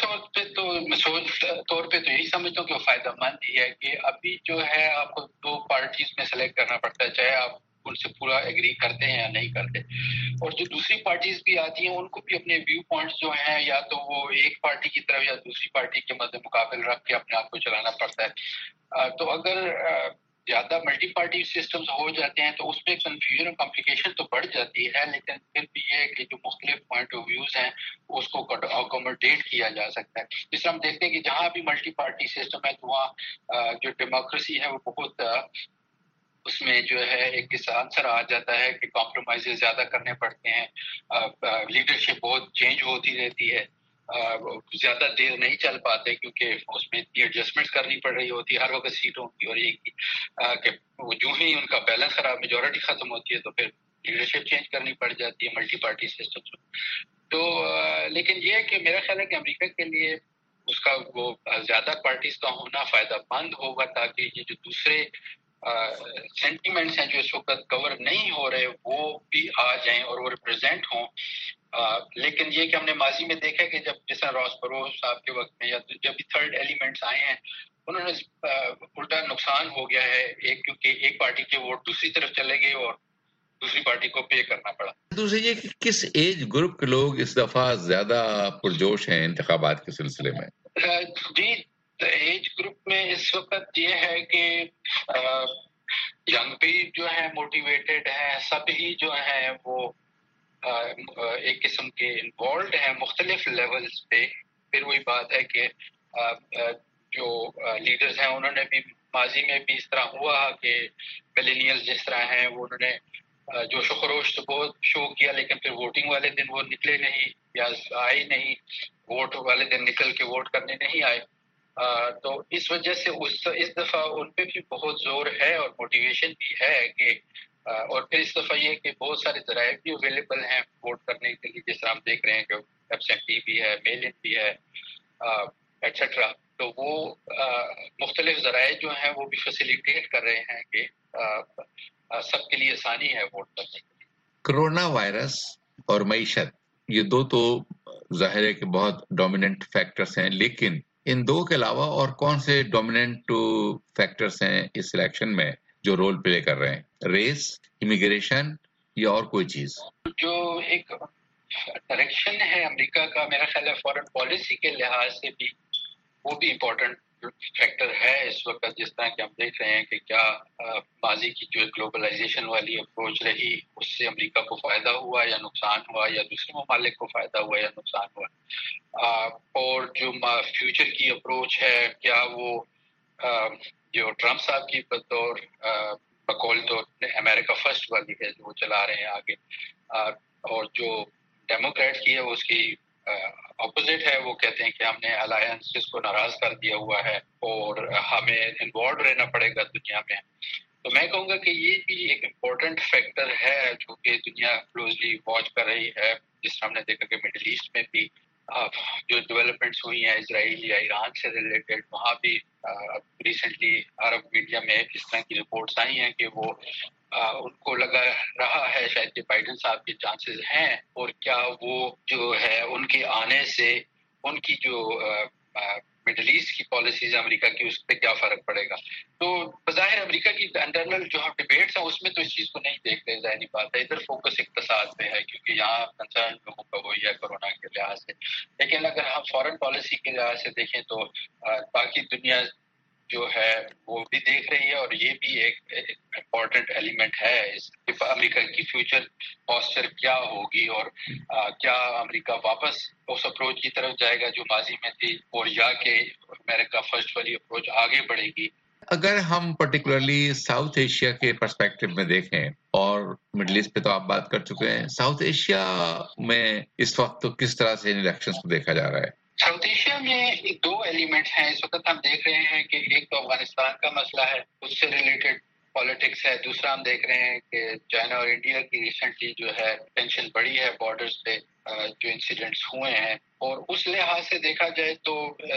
طور پہ تو یہی سمجھتا ہوں کہ وہ فائدہ مند ہی ہے کہ ابھی جو ہے آپ کو 2 پارٹیز میں سلیکٹ کرنا پڑتا ہے، چاہے آپ ان سے پورا ایگری کرتے ہیں یا نہیں کرتے. اور جو دوسری پارٹیز بھی آتی ہیں ان کو بھی اپنے ویو پوائنٹس جو ہیں یا تو وہ ایک پارٹی کی طرف یا دوسری پارٹی کے مد مقابل رکھ کے اپنے آپ کو چلانا پڑتا ہے. تو اگر زیادہ ملٹی پارٹی سسٹمز ہو جاتے ہیں تو اس میں کنفیوژن اور کمپلیکیشن تو بڑھ جاتی ہے، لیکن پھر بھی یہ کہ جو مختلف پوائنٹ آف ویوز ہیں اس کو اکوموڈیٹ کیا جا سکتا ہے. جس طرح ہم دیکھتے ہیں کہ جہاں بھی ملٹی پارٹی سسٹم ہے تو وہاں جو ڈیموکریسی ہے وہ بہت اس میں جو ہے ایک آنسر آ جاتا ہے کہ کمپرومائز زیادہ کرنے پڑتے ہیں، لیڈرشپ بہت چینج ہوتی رہتی ہے، زیادہ دیر نہیں چل پاتے کیونکہ اس میں اتنی ایڈجسٹمنٹ کرنی پڑ رہی ہوتی ہے ہر وقت سیٹوں کی، اور یہ کہ جو ہی ان کا بیلنس خراب، میجورٹی ختم ہوتی ہے تو پھر لیڈرشپ چینج کرنی پڑ جاتی ہے ملٹی پارٹی سسٹم میں. تو لیکن یہ ہے کہ میرا خیال ہے کہ امریکہ کے لیے اس کا وہ زیادہ پارٹیز کا ہونا فائدہ مند ہوگا، تاکہ یہ جو دوسرے سینٹیمنٹس ہیں جو اس وقت کور نہیں ہو رہے وہ بھی آ جائیں اور وہ ریپرزینٹ ہوں. لیکن یہ کہ ہم نے ماضی میں دیکھا کہ جب جیسا راس پروز صاحب کے وقت میں یا جب بھی تھرڈ ایلیمنٹس آئے ہیں انہوں نے الٹا نقصان ہو گیا ہے، کیونکہ ایک پارٹی کے ووٹ دوسری طرف چلے گئے اور دوسری پارٹی کو پے کرنا پڑا. دوسری یہ کہ کس ایج گروپ کے لوگ اس دفعہ زیادہ پرجوش ہیں انتخابات کے سلسلے میں؟ جی، ایج گروپ میں اس وقت یہ ہے کہ ینگ بھی جو ہے موٹیویٹڈ ہیں، سب ہی جو ہیں وہ ایک قسم کے انوالوڈ ہیں مختلف لیولز پہ. پھر وہی بات ہے کہ جو لیڈرز ہیں انہوں نے بھی ماضی میں بھی اس طرح ہوا کہ ملینیلز جس طرح ہیں وہ انہوں نے جوش و خروش تو بہت شو کیا، لیکن پھر ووٹنگ والے دن وہ نکلے نہیں یا آئے نہیں، ووٹ والے دن نکل کے ووٹ کرنے نہیں آئے. تو اس وجہ سے اس دفعہ ان پہ بھی بہت زور ہے اور موٹیویشن بھی ہے کہ اور پھر اس دفعہ یہ کہ بہت سارے ذرائع بھی اویلیبل ہیں ووٹ کرنے کے لیے، جس طرح ہم دیکھ رہے ہیں کہ ایبسینٹی بھی ہے، میل ان بھی ہے ایٹسٹرا. تو وہ مختلف ذرائع جو ہیں وہ بھی فیسیلیٹیٹ کر رہے ہیں کہ سب کے لیے آسانی ہے ووٹ کرنے کے لیے. کرونا وائرس اور معیشت یہ 2 تو ظاہر ہے کہ بہت ڈومیننٹ فیکٹرز ہیں، لیکن ان 2 کے علاوہ اور کون سے ڈومیننٹ فیکٹرز ہیں اس الیکشن میں جو رول پلے کر رہے ہیں؟ ریس، امیگریشن یا اور کوئی چیز؟ جو ایک ڈائریکشن ہے امریکہ کا میرا خیال ہے فارن پالیسی کے لحاظ سے بھی وہ بھی امپورٹنٹ فیکٹر ہے اس وقت. جس طرح کہ ہم دیکھ رہے ہیں کہ کیا ماضی کی جو گلوبلائزیشن والی اپروچ رہی اس سے امریکہ کو فائدہ ہوا یا نقصان ہوا، یا دوسرے ممالک کو فائدہ ہوا یا نقصان ہوا. اور جو فیوچر کی اپروچ ہے کیا وہ جو ٹرمپ صاحب کی بقول تو امریکہ فرسٹ والی ہے جو وہ چلا رہے ہیں آگے، اور جو ڈیموکریٹ کی ہے اس کی اپوزٹ ہے، وہ کہتے ہیں کہ ہم نے الائنسز کو ناراض کر دیا ہوا ہے اور ہمیں انوالوڈ رہنا پڑے گا دنیا میں. تو میں کہوں گا کہ یہ بھی ایک امپورٹنٹ فیکٹر ہے جو کہ دنیا کلوزلی واچ کر رہی ہے. جس طرح ہم نے دیکھا کہ مڈل ایسٹ میں بھی جو ڈیولپمنٹس ہوئی ہیں اسرائیل یا ایران سے ریلیٹڈ، وہاں بھی ریسنٹلی عرب میڈیا میں اس طرح کی رپورٹس آئی ہیں کہ وہ ان کو لگا رہا ہے شاید کہ بائیڈن صاحب کے چانسز ہیں، اور کیا وہ جو ہے ان کے آنے سے ان کی جو مڈل ایسٹ کی پالیسیز امریکہ کی اس پہ کیا فرق پڑے گا. تو بظاہر امریکہ کی انٹرنل جو ڈیبیٹس ہیں اس میں تو اس چیز کو نہیں دیکھتے، ظاہری بات ہے ادھر فوکس اقتصاد پہ ہے کیونکہ یہاں کنسرن لوگوں کا وہی ہے کرونا کے لحاظ سے. لیکن اگر ہم فارن پالیسی کے لحاظ سے دیکھیں تو باقی دنیا جو ہے وہ بھی دیکھ رہی ہے، اور یہ بھی ایک امپورٹنٹ ایلیمنٹ ہے اس امریکہ کی فیوچر پوسچر کیا ہوگی، اور کیا امریکہ واپس اس اپروچ کی طرف جائے گا جو ماضی میں تھی، اور یا کہ امریکہ فرسٹ والی اپروچ آگے بڑھے گی. اگر ہم پرٹیکولرلی ساؤتھ ایشیا کے پرسپیکٹو میں دیکھیں اور مڈل ایسٹ پہ تو آپ بات کر چکے ہیں، ساؤتھ ایشیا میں اس وقت تو کس طرح سے الیکشنز کو دیکھا جا رہا ہے؟ ساؤتھ ایشیا میں دو ایلیمنٹ ہیں اس وقت. ہم دیکھ رہے ہیں کہ ایک تو افغانستان کا مسئلہ ہے، اس سے ریلیٹڈ پالیٹکس ہے. دوسرا ہم دیکھ رہے ہیں کہ چائنا اور انڈیا کی ریسنٹلی جو ہے ٹینشن بڑھی ہے بارڈرز پہ، جو انسیڈنٹس ہوئے ہیں. اور اس لحاظ سے دیکھا جائے تو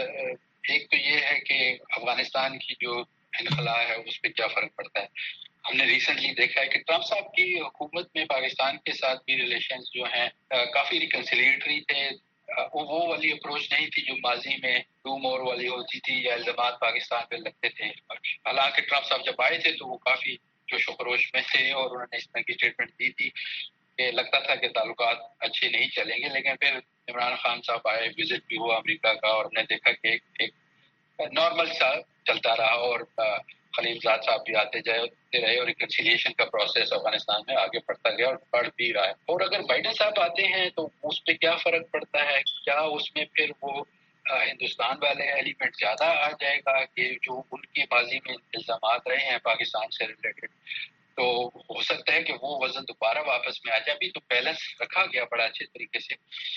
ایک تو یہ ہے کہ افغانستان کی جو انخلا ہے اس پہ کیا فرق پڑتا ہے. ہم نے ریسنٹلی دیکھا ہے کہ ٹرمپ صاحب کی حکومت میں پاکستان کے ساتھ بھی ریلیشنز جو ہیں کافی ریکنسیلیٹری تھے. وہ والی اپروچ نہیں تھی جو ماضی میں ڈو مور والی ہوتی تھی یا الزامات پاکستان پہ لگتے تھے. حالانکہ ٹرمپ صاحب جب آئے تھے تو وہ کافی جوش و خروش میں تھے اور انہوں نے اس طرح کی اسٹیٹمنٹ دی تھی کہ لگتا تھا کہ تعلقات اچھے نہیں چلیں گے. لیکن پھر عمران خان صاحب آئے، وزٹ بھی ہوا امریکہ کا، اور ہم نے دیکھا کہ ایک نارمل سا چلتا رہا اور خلیل زاد صاحب بھی آتے رہے اور ریکنسیلیشن کا پروسیس افغانستان میں آگے بڑھتا گیا اور بڑھ بھی رہا ہے. اور اگر بائیڈن صاحب آتے ہیں تو اس پہ کیا فرق پڑتا ہے؟ کیا اس میں پھر وہ ہندوستان والے ایلیمنٹ زیادہ آ جائے گا کہ جو ان کے ماضی میں الزامات رہے ہیں پاکستان سے ریلیٹڈ، تو ہو سکتا ہے کہ وہ وزن دوبارہ واپس میں آ جائے. ابھی تو بیلنس رکھا گیا بڑا اچھے طریقے سے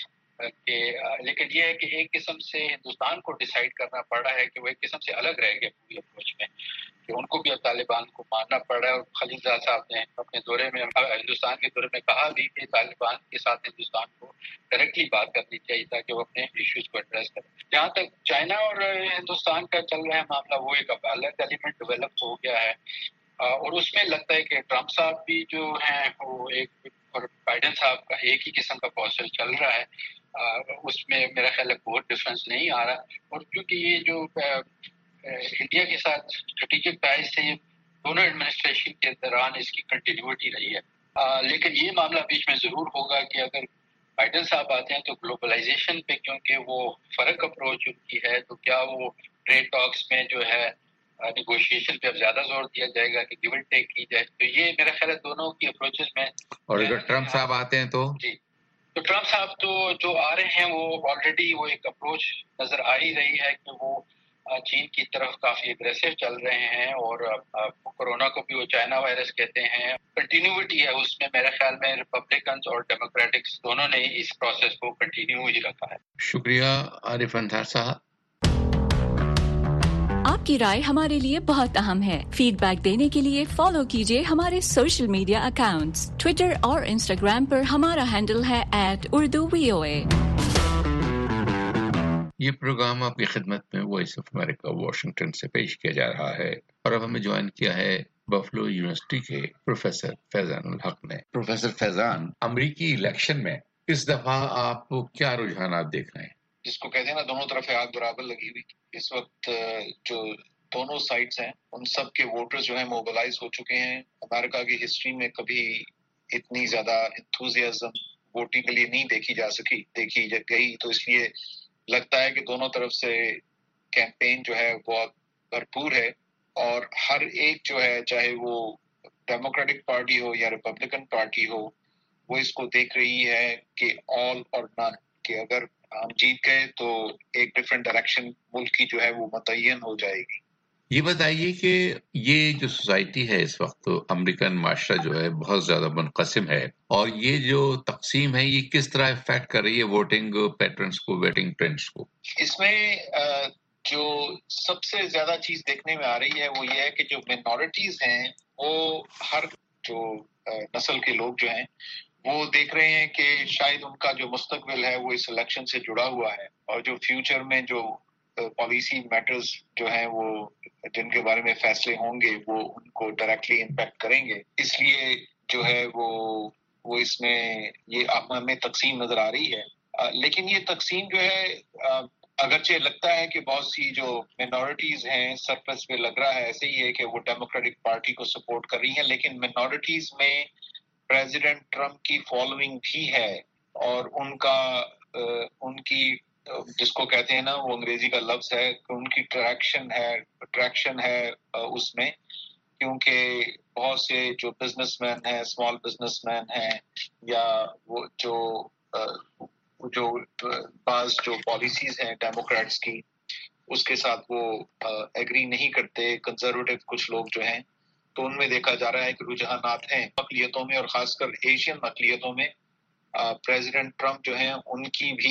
کہ لیکن یہ ہے کہ ایک قسم سے ہندوستان کو ڈیسائیڈ کرنا پڑ رہا ہے کہ وہ ایک قسم سے الگ رہ گئے پوری اپروچ میں، کہ ان کو بھی اب طالبان کو ماننا پڑ رہا ہے. اور خلیل زاد صاحب نے اپنے دورے میں ہندوستان کے دورے میں کہا بھی کہ طالبان کے ساتھ ہندوستان کو ڈائریکٹلی بات کرنی چاہیے تاکہ وہ اپنے ایشوز کو ایڈریس کریں. جہاں تک چائنا اور ہندوستان کا چل رہا ہے معاملہ، وہ ایک الگ ایلیمنٹ ڈیولپ ہو گیا ہے. اور اس میں لگتا ہے کہ ٹرمپ صاحب بھی جو ہیں وہ ایک، اور بائیڈن صاحب کا ایک ہی قسم کا پروسیس چل رہا ہے. اس میں میرا خیال ہے بہت ڈفرینس نہیں آ رہا. اور کیونکہ یہ جو انڈیا کے ساتھ اسٹریٹجک ٹائز سے دونوں ایڈمنسٹریشن کے دوران اس کی کنٹینیوٹی رہی ہے. لیکن یہ معاملہ بیچ میں ضرور ہوگا کہ اگر بائیڈن صاحب آتے ہیں تو گلوبلائزیشن پہ کیونکہ وہ فرق اپروچ ان کی ہے، تو کیا وہ ٹریڈ ٹاکس میں جو ہے نیگوشیشن پہ اب زیادہ زور دیا جائے گا کہ گیو اینڈ ٹیک کی جائے. تو یہ میرا خیال ہے دونوں کی اپروچز میں. اور اگر ٹرمپ صاحب آتے ہیں تو جی، تو ٹرمپ صاحب تو جو آ رہے ہیں وہ آلریڈی وہ ایک اپروچ نظر آ ہی رہی ہے کہ وہ چین کی طرف کافی اگریسو چل رہے ہیں. اور کورونا کو بھی وہ چائنا وائرس کہتے ہیں. کنٹینیوٹی ہے اس میں. میرے خیال میں ریپبلکنز اور ڈیموکریٹکس دونوں نے اس پروسیس کو کنٹینیو ہی رکھا ہے. شکریہ عارف انصار صاحب. آپ کی رائے ہمارے لیے بہت اہم ہے. فیڈ بیک دینے کے لیے فالو کیجیے ہمارے سوشل میڈیا اکاؤنٹس. ٹویٹر اور انسٹاگرام پر ہمارا ہینڈل ہے @UrduVOA. یہ پروگرام آپ کی خدمت میں وائس آف امریکہ واشنگٹن سے پیش کیا جا رہا ہے، اور اب ہمیں جوائن کیا ہے بفلو یونیورسٹی کے پروفیسر فیضان الحق نے. پروفیسر فیضان، امریکی الیکشن میں اس دفعہ آپ کیا رجحانات دیکھ رہے ہیں؟ جس کو کہتے ہیں نا دونوں طرف آگ برابر لگی ہوئی. اس وقت جو دونوں سائڈز ہیں ان سب کے ووٹرز جو ہیں موبلائز ہو چکے ہیں. امریکہ کی ہسٹری میں کبھی اتنی زیادہ انتھوزیازم ووٹنگ کے لیے نہیں دیکھی گئی. تو اس لیے لگتا ہے کہ دونوں طرف سے کیمپین جو ہے بہت بھرپور ہے. اور ہر ایک جو ہے چاہے وہ ڈیموکریٹک پارٹی ہو یا ریپبلکن پارٹی ہو، وہ اس کو دیکھ رہی ہے کہ آل اور نن، کہ اگر ہم جیت گئے تو ایک ڈفرینٹ ڈائریکشن ملک کی جو ہے وہ متعین ہو جائے گی. یہ بتائیے کہ یہ جو سوسائٹی ہے اس وقت، امریکن معاشرہ جو ہے بہت زیادہ منقسم ہے، اور یہ جو تقسیم ہے یہ کس طرح افیکٹ کر رہی ہے ووٹنگ پیٹرنز کو، ووٹنگ ٹرینڈز کو؟ اس میں جو سب سے زیادہ چیز دیکھنے میں آ رہی ہے وہ یہ ہے کہ جو مینورٹیز ہیں وہ ہر جو نسل کے لوگ جو ہیں وہ دیکھ رہے ہیں کہ شاید ان کا جو مستقبل ہے وہ اس الیکشن سے جڑا ہوا ہے، اور جو فیوچر میں جو پالیسی میٹرز جو ہیں وہ جن کے بارے میں فیصلے ہوں گے وہ ان کو ڈائریکٹلی امپیکٹ کریں گے. اس لیے جو ہے وہ اس میں یہ ہمیں تقسیم نظر آ رہی ہے. لیکن یہ تقسیم جو ہے اگرچہ لگتا ہے کہ بہت سی جو مینورٹیز ہیں سرفیس پہ لگ رہا ہے ایسے ہی ہے کہ وہ ڈیموکریٹک پارٹی کو سپورٹ کر رہی ہیں، لیکن مینورٹیز میں پریزیڈنٹ ٹرمپ کی فالوئنگ بھی ہے، اور ان کی جس کو کہتے ہیں نا وہ انگریزی کا لفظ ہے کہ ان کی ٹریکشن ہے اس میں، کیونکہ بہت سے جو بزنس مین ہیں، اسمال بزنس مین ہیں، یا وہ جو بعض جو پالیسیز ہیں ڈیموکریٹس کی اس کے ساتھ وہ ایگری نہیں کرتے، کنزرویٹو کچھ لوگ جو ہیں، تو ان میں دیکھا جا رہا ہے کہ رجحانات ہیں اقلیتوں میں، اور خاص کر ایشین اقلیتوں میں پریزیڈنٹ ٹرمپ جو ہیں ان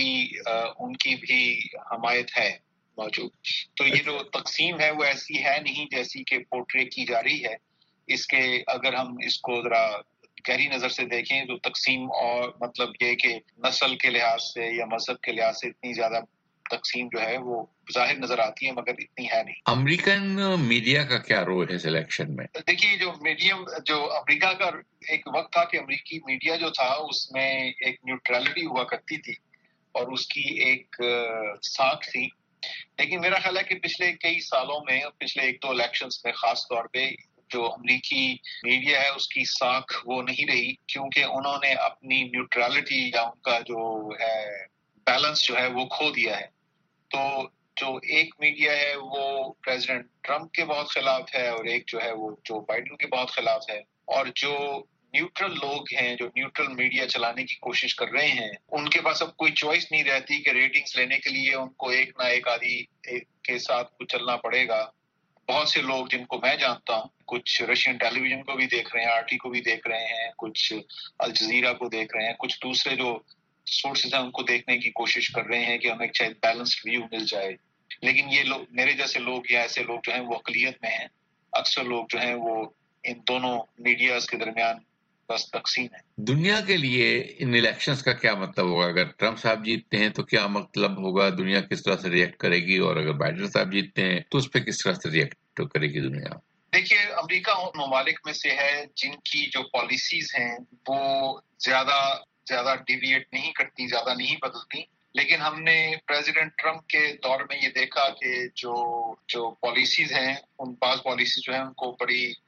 کی بھی حمایت ہے موجود. تو یہ جو تقسیم ہے وہ ایسی ہے نہیں جیسی کہ پورٹری کی جا رہی ہے. اس کے اگر ہم اس کو ذرا گہری نظر سے دیکھیں تو تقسیم، اور مطلب یہ کہ نسل کے لحاظ سے یا مذہب کے لحاظ سے اتنی زیادہ تقسیم جو ہے وہ ظاہر نظر آتی ہے، مگر اتنی ہے نہیں. امریکن میڈیا کا کیا رول ہے اس الیکشن میں؟ دیکھیے جو امریکہ کا ایک وقت تھا کہ امریکی میڈیا جو تھا اس میں ایک نیوٹرلٹی ہوا کرتی تھی اور اس کی ایک ساکھ تھی، لیکن میرا خیال ہے کہ پچھلے کئی سالوں میں، پچھلے 1-2 الیکشنز میں خاص طور پہ جو امریکی میڈیا ہے اس کی ساکھ وہ نہیں رہی، کیونکہ انہوں نے اپنی نیوٹرلٹی یا ان کا جو ہے بیلنس جو ہے وہ کھو دیا ہے. تو جو ایک میڈیا ہے وہ پریزیڈنٹ ٹرمپ کے بہت خلاف ہے اور ایک جو ہے وہ جو بائیڈن کے بہت خلاف ہے، اور جو نیوٹرل لوگ ہیں جو نیوٹرل میڈیا چلانے کی کوشش کر رہے ہیں ان کے پاس اب کوئی چوائس نہیں رہتی کہ ریٹنگز لینے کے لیے ان کو ایک نہ ایک آدھی کے ساتھ کچھ چلنا پڑے گا. بہت سے لوگ جن کو میں جانتا ہوں کچھ رشین ٹیلی ویژن کو بھی دیکھ رہے ہیں، RT کو بھی دیکھ رہے ہیں، کچھ الجزیرہ کو دیکھ رہے ہیں، کچھ دوسرے جو سورسز ہیں ان کو دیکھنے کی کوشش کر رہے ہیں کہ ہمیں شاید بیلنسڈ ویو مل جائے. لیکن یہ لوگ، میرے جیسے لوگ یا ایسے لوگ جو ہیں وہ اقلیت میں ہیں. اکثر لوگ جو ہیں وہ ان دونوں میڈیاز کے درمیان بس تقسیم ہے. دنیا کے لیے ان الیکشنز کا کیا مطلب ہوگا؟ اگر ٹرمپ صاحب جیتتے ہیں تو کیا مطلب ہوگا؟ دنیا کس طرح سے ریئیکٹ کرے گی؟ اور اگر بائیڈن صاحب جیتتے ہیں تو اس پہ کس طرح سے ریئیکٹ کرے گی دنیا؟ دیکھیے، امریکہ ان ممالک میں سے ہے جن کی جو پالیسیز ہیں وہ زیادہ ڈیویٹ نہیں کرتی، زیادہ نہیں بدلتی. لیکن ہم نے پریزیڈنٹ ٹرمپ کے دور میں یہ دیکھا کہ جو پالیسیز ہیں، ان بعض پالیسیز جو ہیں ان کو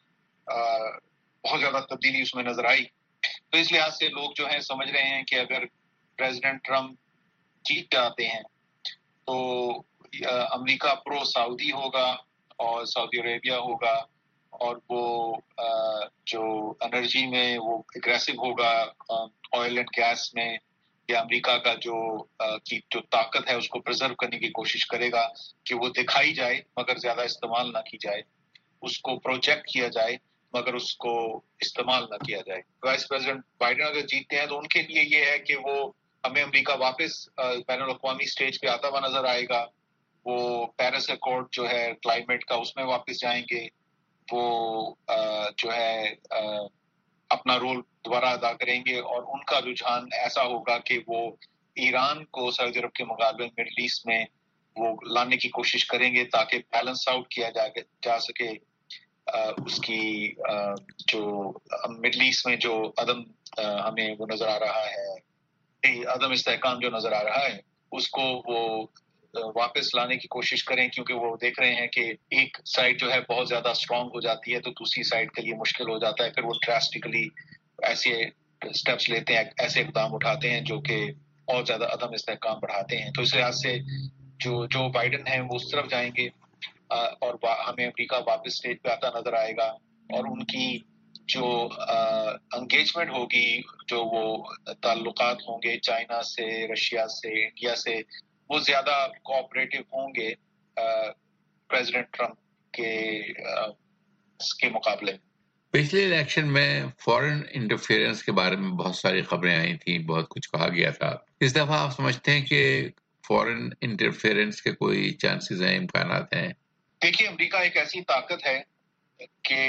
بہت زیادہ تبدیلی اس میں نظر آئی. تو اس لحاظ سے لوگ جو ہیں سمجھ رہے ہیں کہ اگر پریزیڈنٹ ٹرمپ جیت جاتے ہیں تو امریکہ پرو سعودی ہوگا اور سعودی عربیہ ہوگا، اور وہ جو انرجی میں وہ اگریسو ہوگا، آئل اینڈ گیس میں، یا امریکہ کا جو طاقت ہے اس کو پرزرو کرنے کی کوشش کرے گا کہ وہ دکھائی جائے مگر زیادہ استعمال نہ کی جائے، اس کو پروجیکٹ کیا جائے مگر اس کو استعمال نہ کیا جائے. وائس پریزیڈنٹ بائیڈن اگر جیتتے ہیں تو ان کے لیے یہ ہے کہ وہ ہمیں امریکہ واپس بین الاقوامی سٹیج پہ آتا ہوا نظر آئے گا. وہ پیرس ایکارڈ جو ہے کلائمیٹ کا اس میں واپس جائیں گے. وہ جو ہے اپنا رول دوبارہ ادا کریں گے، اور ان کا رجحان ایسا ہوگا کہ وہ ایران کو سعودی عرب کے مقابلے مڈل ایسٹ میں وہ لانے کی کوشش کریں گے تاکہ بیلنس آؤٹ کیا جا سکے اس کی جو مڈل ایسٹ میں جو عدم ہمیں وہ نظر آ رہا ہے، عدم استحکام جو نظر آ رہا ہے، اس کو وہ واپس لانے کی کوشش کریں، کیونکہ وہ دیکھ رہے ہیں کہ ایک سائڈ جو ہے بہت زیادہ اسٹرانگ ہو جاتی ہے تو دوسری سائڈ کے لیے مشکل ہو جاتا ہے. پھر وہ ڈراسٹکلی ایسے اسٹیپس لیتے ہیں، ایسے اقدام اٹھاتے ہیں جو کہ اور زیادہ عدم استحکام بڑھاتے ہیں. تو اس لحاظ سے جو بائیڈن ہیں وہ اس طرف جائیں گے اور ہمیں امریکہ واپس اسٹیج پہ آتا نظر آئے گا، اور ان کی جو انگیجمنٹ ہوگی، جو وہ تعلقات ہوں گے چائنا سے، رشیا سے، انڈیا سے، وہ زیادہ کوآپریٹو ہوں گے پریزیڈنٹ ٹرمپ کے مقابلے. پچھلے الیکشن میں فورن انٹرفیئرنس کے بارے میں بہت ساری خبریں آئی تھیں، بہت کچھ کہا گیا تھا. اس دفعہ آپ سمجھتے ہیں کہ فورن انٹرفیئرنس کے کوئی چانسز ہیں، امکانات ہیں؟ دیکھیے، امریکہ ایک ایسی طاقت ہے کہ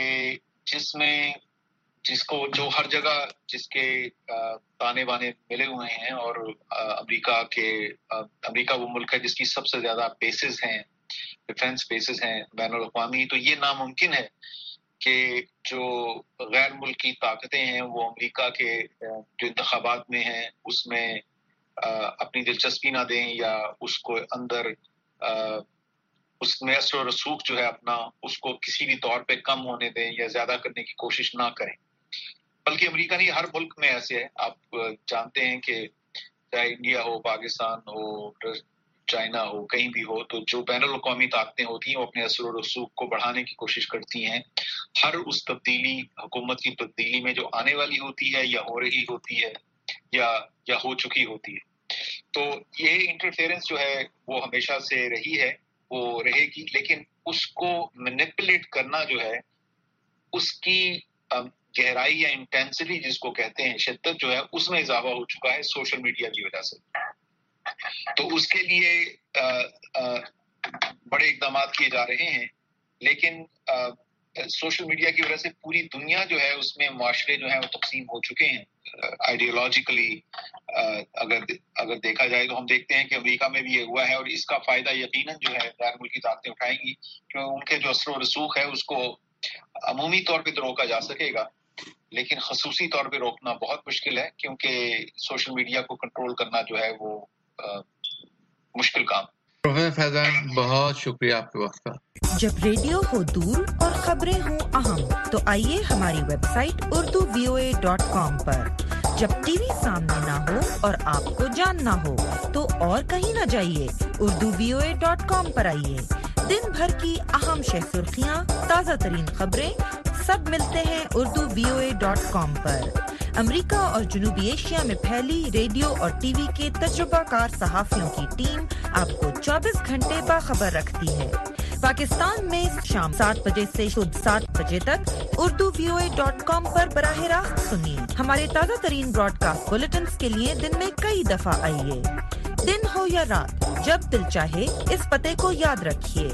جس کو جو ہر جگہ جس کے تانے بانے ملے ہوئے ہیں، اور امریکہ وہ ملک ہے جس کی سب سے زیادہ بیسز ہیں، ڈیفنس بیسز ہیں بین الاقوامی. تو یہ ناممکن ہے کہ جو غیر ملکی طاقتیں ہیں وہ امریکہ کے جو انتخابات میں ہیں اس میں اپنی دلچسپی نہ دیں، یا اس کو اندر اس میں اثر و رسوخ جو ہے اپنا اس کو کسی بھی طور پہ کم ہونے دیں یا زیادہ کرنے کی کوشش نہ کریں. بلکہ امریکہ نہیں، ہر ملک میں ایسے ہے. آپ جانتے ہیں کہ چاہے انڈیا ہو، پاکستان ہو، چائنا ہو، کہیں بھی ہو، تو جو بین الاقوامی طاقتیں ہوتی ہیں وہ اپنے اثر و رسوخ کو بڑھانے کی کوشش کرتی ہیں. ہر اس تبدیلی، حکومت کی تبدیلی میں جو آنے والی ہوتی ہے یا ہو رہی ہوتی ہے یا ہو چکی ہوتی ہے. تو یہ انٹرفیئرنس جو ہے وہ ہمیشہ سے رہی ہے، وہ رہے گی، لیکن اس کو مینیپولیٹ کرنا جو ہے، اس کی گہرائی یا انٹینسٹی جس کو کہتے ہیں، شدت جو ہے اس میں اضافہ ہو چکا ہے سوشل میڈیا کی وجہ سے. تو اس کے لیے بڑے اقدامات کیے جا رہے ہیں، لیکن سوشل میڈیا کی وجہ سے پوری دنیا جو ہے اس میں معاشرے جو ہیں وہ تقسیم ہو چکے ہیں آئیڈیالوجیکلی. اگر دیکھا جائے تو ہم دیکھتے ہیں کہ امریکہ میں بھی یہ ہوا ہے، اور اس کا فائدہ یقیناً جو ہے غیر ملکی طاقتیں اٹھائیں گی، کیونکہ ان کے جو اثر و رسوخ ہے اس کو عمومی طور پہ تو روکا جا سکے گا، لیکن خصوصی طور پہ روکنا بہت مشکل ہے، کیونکہ سوشل میڈیا کو کنٹرول کرنا جو ہے وہ مشکل کام. پروفیسر فیضان، بہت شکریہ آپ کے وقت کا. جب ریڈیو ہو دور اور خبریں ہوں اہم تو آئیے ہماری ویب سائٹ urduvoa.com پر. جب ٹی وی سامنے نہ ہو اور آپ کو جاننا ہو تو اور کہیں نہ جائیے، urduvoa.com پر آئیے. دن بھر کی اہم شہ سرخیاں، تازہ ترین خبریں سب ملتے ہیں urduvoa.com پر. امریکہ اور جنوبی ایشیا میں پھیلی ریڈیو اور ٹی وی کے تجربہ کار صحافیوں کی ٹیم آپ کو 24 گھنٹے باخبر رکھتی ہے. پاکستان میں شام 7 بجے سے خود 7 بجے تک urduvoa.com پر براہ راست سنیے. ہمارے تازہ ترین براڈ کاسٹ بلیٹنز کے لیے دن میں کئی دفعہ آئیے. دن ہو یا رات، جب دل چاہے اس پتے کو یاد رکھیے،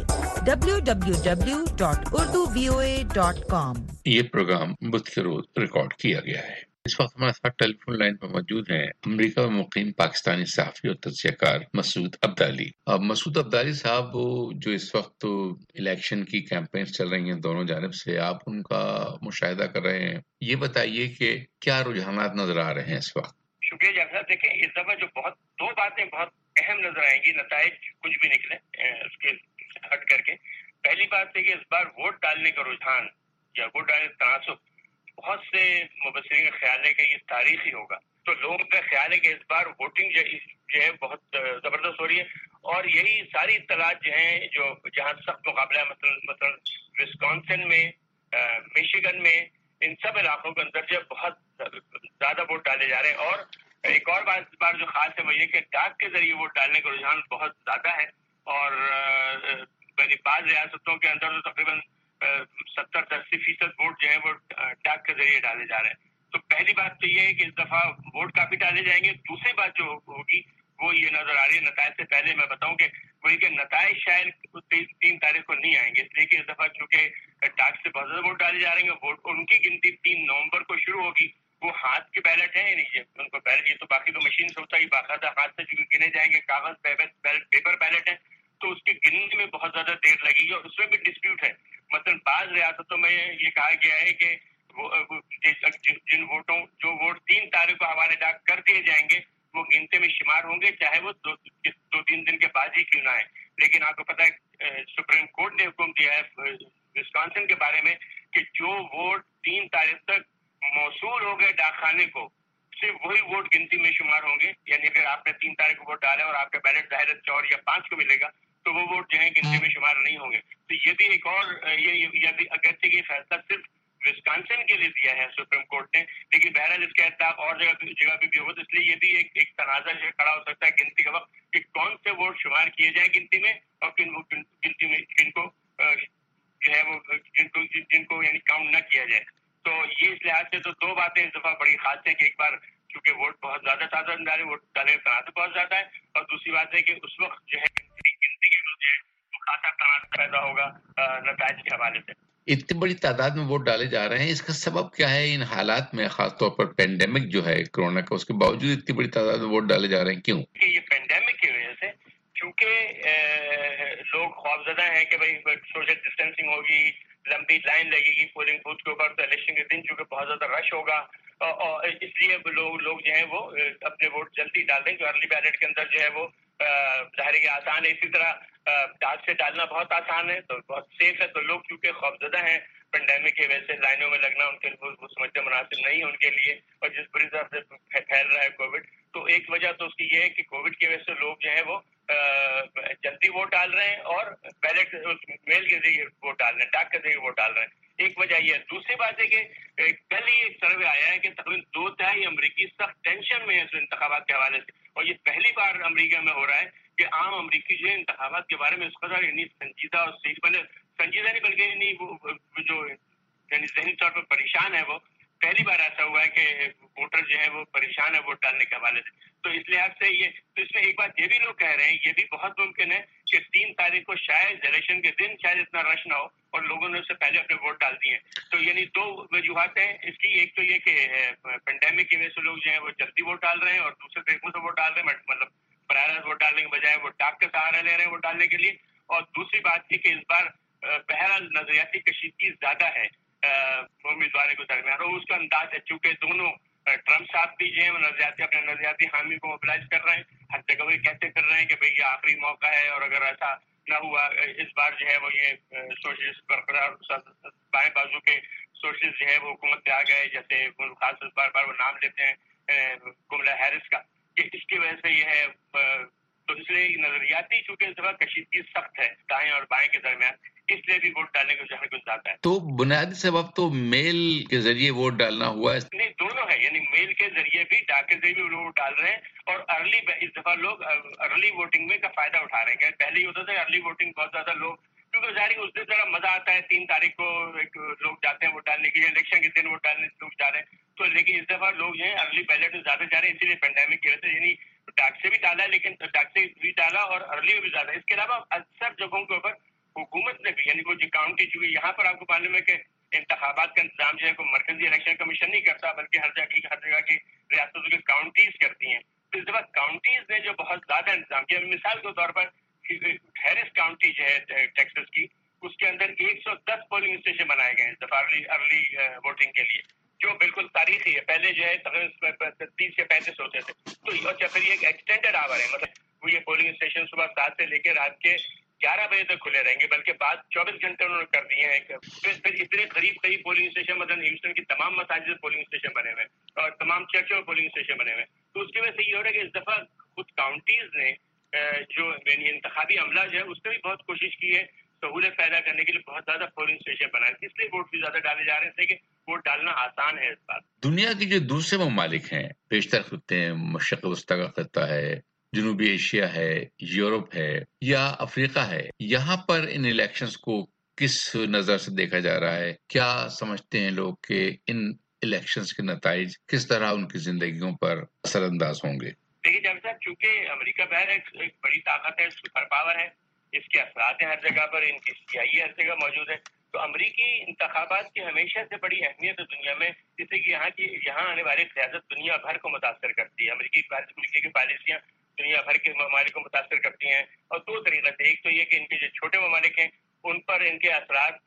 www.urduvoa.com. یہ پروگرام بدھ کے روز ریکارڈ کیا گیا ہے. اس وقت ہمارے ساتھ ٹیلی فون لائن پر موجود ہیں امریکہ میں مقیم پاکستانی صحافی اور تجزیہ کار مسعود عبدالی. مسعود عبدالی صاحب، جو اس وقت الیکشن کی کیمپینز چل رہی ہیں دونوں جانب سے، آپ ان کا مشاہدہ کر رہے ہیں، یہ بتائیے کہ کیا رجحانات نظر آ رہے ہیں اس وقت؟ شکریہ جعفر. دیکھیں، اس دفعہ جو دو باتیں بہت اہم نظر آئیں گی، نتائج کچھ بھی نکلے اس کے ہٹ کر کے. پہلی بات ہے کہ اس بار ووٹ ڈالنے کا رجحان یا ووٹ ڈالنے کا تناسب، بہت سے مبصرین کا خیال ہے کہ یہ تاریخی ہوگا. تو لوگوں کا خیال ہے کہ اس بار ووٹنگ جو ہے بہت زبردست ہو رہی ہے، اور یہی ساری اطلاعات جو ہیں جو جہاں سخت مقابلہ ہے، مثلا وسکانسن میں، میشیگن میں، ان سب علاقوں کے اندر جو بہت زیادہ ووٹ ڈالے جا رہے ہیں. اور ایک اور بات جو خاص ہے وہ یہ کہ ڈاک کے ذریعے ووٹ ڈالنے کا رجحان بہت زیادہ ہے، اور بعض ریاستوں کے اندر تو تقریباً 70-80% ووٹ جو ہے وہ ڈاک کے ذریعے ڈالے جا رہے ہیں. تو پہلی بات تو یہ ہے کہ اس دفعہ ووٹ کافی ڈالے جائیں گے. دوسری بات جو ہوگی وہ یہ نظر آ رہی ہے، نتائج سے پہلے میں بتاؤں کہ وہی کہ نتائج شاید 3 تاریخ کو نہیں آئیں گے، اس لیے کہ اس دفعہ چونکہ ڈاک سے بہت زیادہ ووٹ ڈالے جا رہے ہیں. ووٹ ان کی گنتی 3 نومبر کو شروع ہوگی. وہ ہاتھ کے بیلٹ ہیں، یعنی ان کو بیلٹ، یہ تو باقی تو مشین سے ہوتا ہے، باقاعدہ ہاتھ سے چونکہ گنے جائیں گے، کاغذ پیپر بیلٹ ہے، تو اس کی گننے میں بہت زیادہ دیر لگے گی. اور اس میں بھی ڈسپیوٹ ہے. مثلا بعض ریاستوں میں یہ کہا گیا ہے کہ جن ووٹوں جو ووٹ 3 تاریخ کو حوالے ڈاک کر دیے جائیں گے وہ گنتے میں شمار ہوں گے، چاہے وہ 2-3 دن کے بعد ہی کیوں نہ آئے. لیکن آپ کو پتہ ہے سپریم کورٹ نے حکم دیا ہے وسکانسن کے بارے میں کہ جو ووٹ 3 تاریخ تک موصول ہو گئے ڈاک خانے کو، صرف وہی ووٹ گنتی میں شمار ہوں گے. یعنی اگر آپ نے 3 تاریخ کو ووٹ ڈالا اور آپ کا بیلٹ ظاہر 4 یا 5 کو ملے گا تو وہ ووٹ جو ہے گنتی میں شمار نہیں ہوں گے. تو یہ بھی ایک اور یہ بھی اگرچہ یہ فیصلہ صرف وسکانسن کے لیے دیا ہے سپریم کورٹ نے، لیکن بہرحال اس کا اطلاق اور جگہ پہ بھی ہو، تو اس لیے یہ بھی ایک تنازع جو کھڑا ہو سکتا ہے گنتی کا وقت کہ کون سے ووٹ شمار کیے جائیں گنتی میں، اور گنتی میں جن کو جو ہے وہ جن کو یعنی کاؤنٹ نہ کیا جائے. تو یہ اس لحاظ سے تو 2 باتیں اس دفعہ بڑی خاص ہیں کہ ایک بار کیونکہ ووٹ بہت زیادہ تعداد میں ڈالے، ووٹ ڈالنے کا تنازع بہت زیادہ ہے، اور دوسری بات ہے کہ اس وقت جو ہے گنتی کے وقت جو ہے وہ خاصا تنازع پیدا ہوگا نتائج کے حوالے سے. اتنی بڑی تعداد میں ووٹ ڈالے جا رہے ہیں، اس کا سبب کیا ہے ان حالات میں، خاص طور پر پینڈیمک جو ہے کورونا کا، اس کے باوجود اتنی بڑی تعداد میں ووٹ ڈالے جا رہے ہیں، کیوں؟ کہ یہ پینڈیمک کی وجہ سے، چونکہ لوگ خوفزدہ ہیں کہ بھائی سوشل ڈسٹینسنگ ہوگی، لمبی لائن لگے گی پولنگ بوتھ کے اوپر، تو الیکشن کے دن چونکہ بہت زیادہ رش ہوگا، اور اس لیے لوگ جو ہیں وہ اپنے ووٹ جلدی ڈال دیں. جو ارلی بیلٹ کے اندر جو ہے وہ ظاہر ہے آسان ہے، اسی طرح ڈاک سے ڈالنا بہت آسان ہے، تو بہت سیف ہے. تو لوگ چونکہ خوفزدہ ہیں پینڈیمک کی وجہ سے، لائنوں میں لگنا ان کے وہ سمجھتے مناسب نہیں ہے ان کے لیے، اور جس بڑی طرح سے پھیل رہا ہے کووڈ، تو ایک وجہ تو اس کی یہ ہے کہ کووڈ کی وجہ سے لوگ جو ہے وہ جلدی ووٹ ڈال رہے ہیں اور بیلٹ میل کے ذریعے ووٹ ڈال رہے ہیں، ڈاک کے ذریعے ووٹ ڈال رہے ہیں. ایک وجہ یہ ہے. دوسری بات ہے کہ کل ہی ایک سروے آیا ہے کہ تقریباً 2/3 امریکی سخت ٹینشن میں ہے اس انتخابات کے حوالے سے، اور یہ پہلی بار امریکہ میں ہو رہا ہے کہ عام امریکی جو ہے انتخابات کے بارے میں اس قدر یعنی سنجیدہ اور سنجیدہ نہیں بلکہ یعنی وہ جو یعنی ذہنی طور پر پریشان ہے، وہ پہلی بار ایسا ہوا ہے کہ ووٹر جو ہے وہ پریشان ہے ووٹ ڈالنے کے حوالے سے. تو اس لحاظ سے تو اس میں ایک بات یہ بھی لوگ کہہ رہے ہیں، یہ بھی بہت ممکن ہے کہ 3 تاریخ کو شاید الیکشن کے دن شاید اتنا رش نہ ہو اور لوگوں نے اس سے پہلے اپنے ووٹ ڈال دیے ہیں. تو یعنی 2 وجوہات ہیں اس کی. ایک تو یہ کہ پینڈیمک کی وجہ سے لوگ جو ہیں وہ جلدی ووٹ ڈال رہے ہیں اور دوسرے طریقوں سے ووٹ ڈال رہے ہیں، مطلب براہ راست ووٹ ڈالنے کے بجائے وہ ڈاک کا سہارا لے رہے ہیں ووٹ ڈالنے کے لیے. اور دوسری بات یہ کہ اس بار بہرحال نظریاتی کشیدگی زیادہ ہے امیدواروں کے درمیان، اور اس کا انداز ہے چونکہ دونوں ٹرمپ صاحب بھی جو ہے اپنے نظریاتی حامی کو موبلائز کر رہے ہیں. ہر جگہ وہ کہتے کر رہے ہیں کہ بھئی یہ آخری موقع ہے، اور اگر ایسا نہ ہوا اس بار جو ہے وہ یہ سوشلسٹ برقرار بائیں بازو کے سوشلسٹ جو ہے وہ حکومت پہ آ گئے، جیسے خاص بار بار وہ نام لیتے ہیں کملا ہیرس کا، کہ اس کی وجہ سے یہ ہے. تو اس لیے نظریاتی چونکہ اس دفعہ کشیدگی سخت ہے دائیں اور بائیں کے درمیان، اس لیے بھی ووٹ ڈالنے کو جہاں کچھ زیادہ ہے. تو بنیادی سبب تو میل کے ذریعے ووٹ ڈالنا ہوا ہے. نہیں، دونوں ہے، یعنی میل کے ذریعے بھی ڈاک کے ذریعے بھی لوگ ڈال رہے ہیں، اور ارلی اس دفعہ لوگ ارلی ووٹنگ میں کا فائدہ اٹھا رہے ہیں. پہلے ہی ہوتا تھا ارلی ووٹنگ بہت زیادہ لوگ، کیونکہ ظاہر اس دن ذرا مزہ آتا ہے 3 تاریخ کو لوگ جاتے ہیں ووٹ ڈالنے کے لیے، الیکشن کے دن ووٹ ڈالنے لوگ جا رہے ہیں. تو لیکن اس دفعہ لوگ جو ہیں ارلی بیلٹ میں زیادہ جا رہے ہیں، اسی لیے پینڈیمک کی وجہ سے یعنی ڈاک سے بھی ڈالا، لیکن ڈاک سے بھی ڈالا اور ارلی میں بھی زیادہ. اس کے علاوہ اکثر جگہوں کے اوپر حکومت نے بھی، یعنی وہ جو کاؤنٹی چونکہ یہاں پر آپ کو معلوم ہے کہ انتخابات کا انتظام جو ہے کوئی مرکزی الیکشن کمیشن نہیں کرتا، بلکہ ہر جگہ کی ریاستوں کی کاؤنٹیز کرتی ہیں. تو اس دفعہ کاؤنٹیز نے جو بہت زیادہ انتظام کیا. مثال کے طور پر ہیرس کاؤنٹی جو ہے ٹیکسس کی، اس کے اندر 110 پولنگ اسٹیشن بنائے گئے ہیں اس دفعہ ارلی ووٹنگ کے لیے، جو بالکل تاریخی ہے. پہلے جو ہے تقریباً 30 سے 35 ہوتے تھے. تو اچھا پھر یہ ایکسٹینڈڈ آور ہے، مطلب وہ یہ پولنگ اسٹیشن صبح 7 سے لے کے رات کے 11 بجے تک کھلے رہیں گے، بلکہ بعد 24 گھنٹے انہوں نے کر دیے ہیں. پھر اتنے قریب پولنگ اسٹیشن مطلب ہیوسٹن کی تمام مساجد پولنگ اسٹیشن بنے ہوئے ہیں اور تمام چرچوں میں پولنگ اسٹیشن بنے ہوئے ہیں. تو اس کی وجہ سے یہ ہو رہا ہے کہ اس دفعہ خود کاؤنٹیز نے جو انتخابی عملہ جو ہے اس نے بھی بہت کوشش کی ہے سہولت پیدا کرنے کے لیے، بہت زیادہ پولنگ اسٹیشن بنائے، اس لیے ووٹ بھی زیادہ ڈالے جا رہے ہیں کہ ووٹ ڈالنا آسان ہے. اس بات دنیا کے جو دوسرے ممالک ہیں، بیشتر خطے ہیں، مشرق وسطیٰ کا خطہ ہے، جنوبی ایشیا ہے، یورپ ہے یا افریقہ ہے، یہاں پر ان الیکشنز کو کس نظر سے دیکھا جا رہا ہے؟ کیا سمجھتے ہیں لوگ کہ ان الیکشنز کے نتائج کس طرح ان کی زندگیوں پر اثر انداز ہوں گے؟ دیکھیے جب صاحب، چونکہ امریکہ بہر ایک بڑی طاقت ہے، سپر پاور ہے، اس کے اثرات ہیں ہر جگہ پر، ان کی سیاحی ہر جگہ موجود ہے. تو امریکی انتخابات کی ہمیشہ سے بڑی اہمیت ہے دنیا میں، جس سے کہ یہاں آنے والی قیادت دنیا بھر کو متاثر کرتی ہے. امریکی کی پالیسیاں دنیا بھر کے ممالک کو متاثر کرتی ہیں، اور 2 طریقے سے. ایک تو یہ کہ ان کے جو چھوٹے ممالک ہیں ان پر ان کے اثرات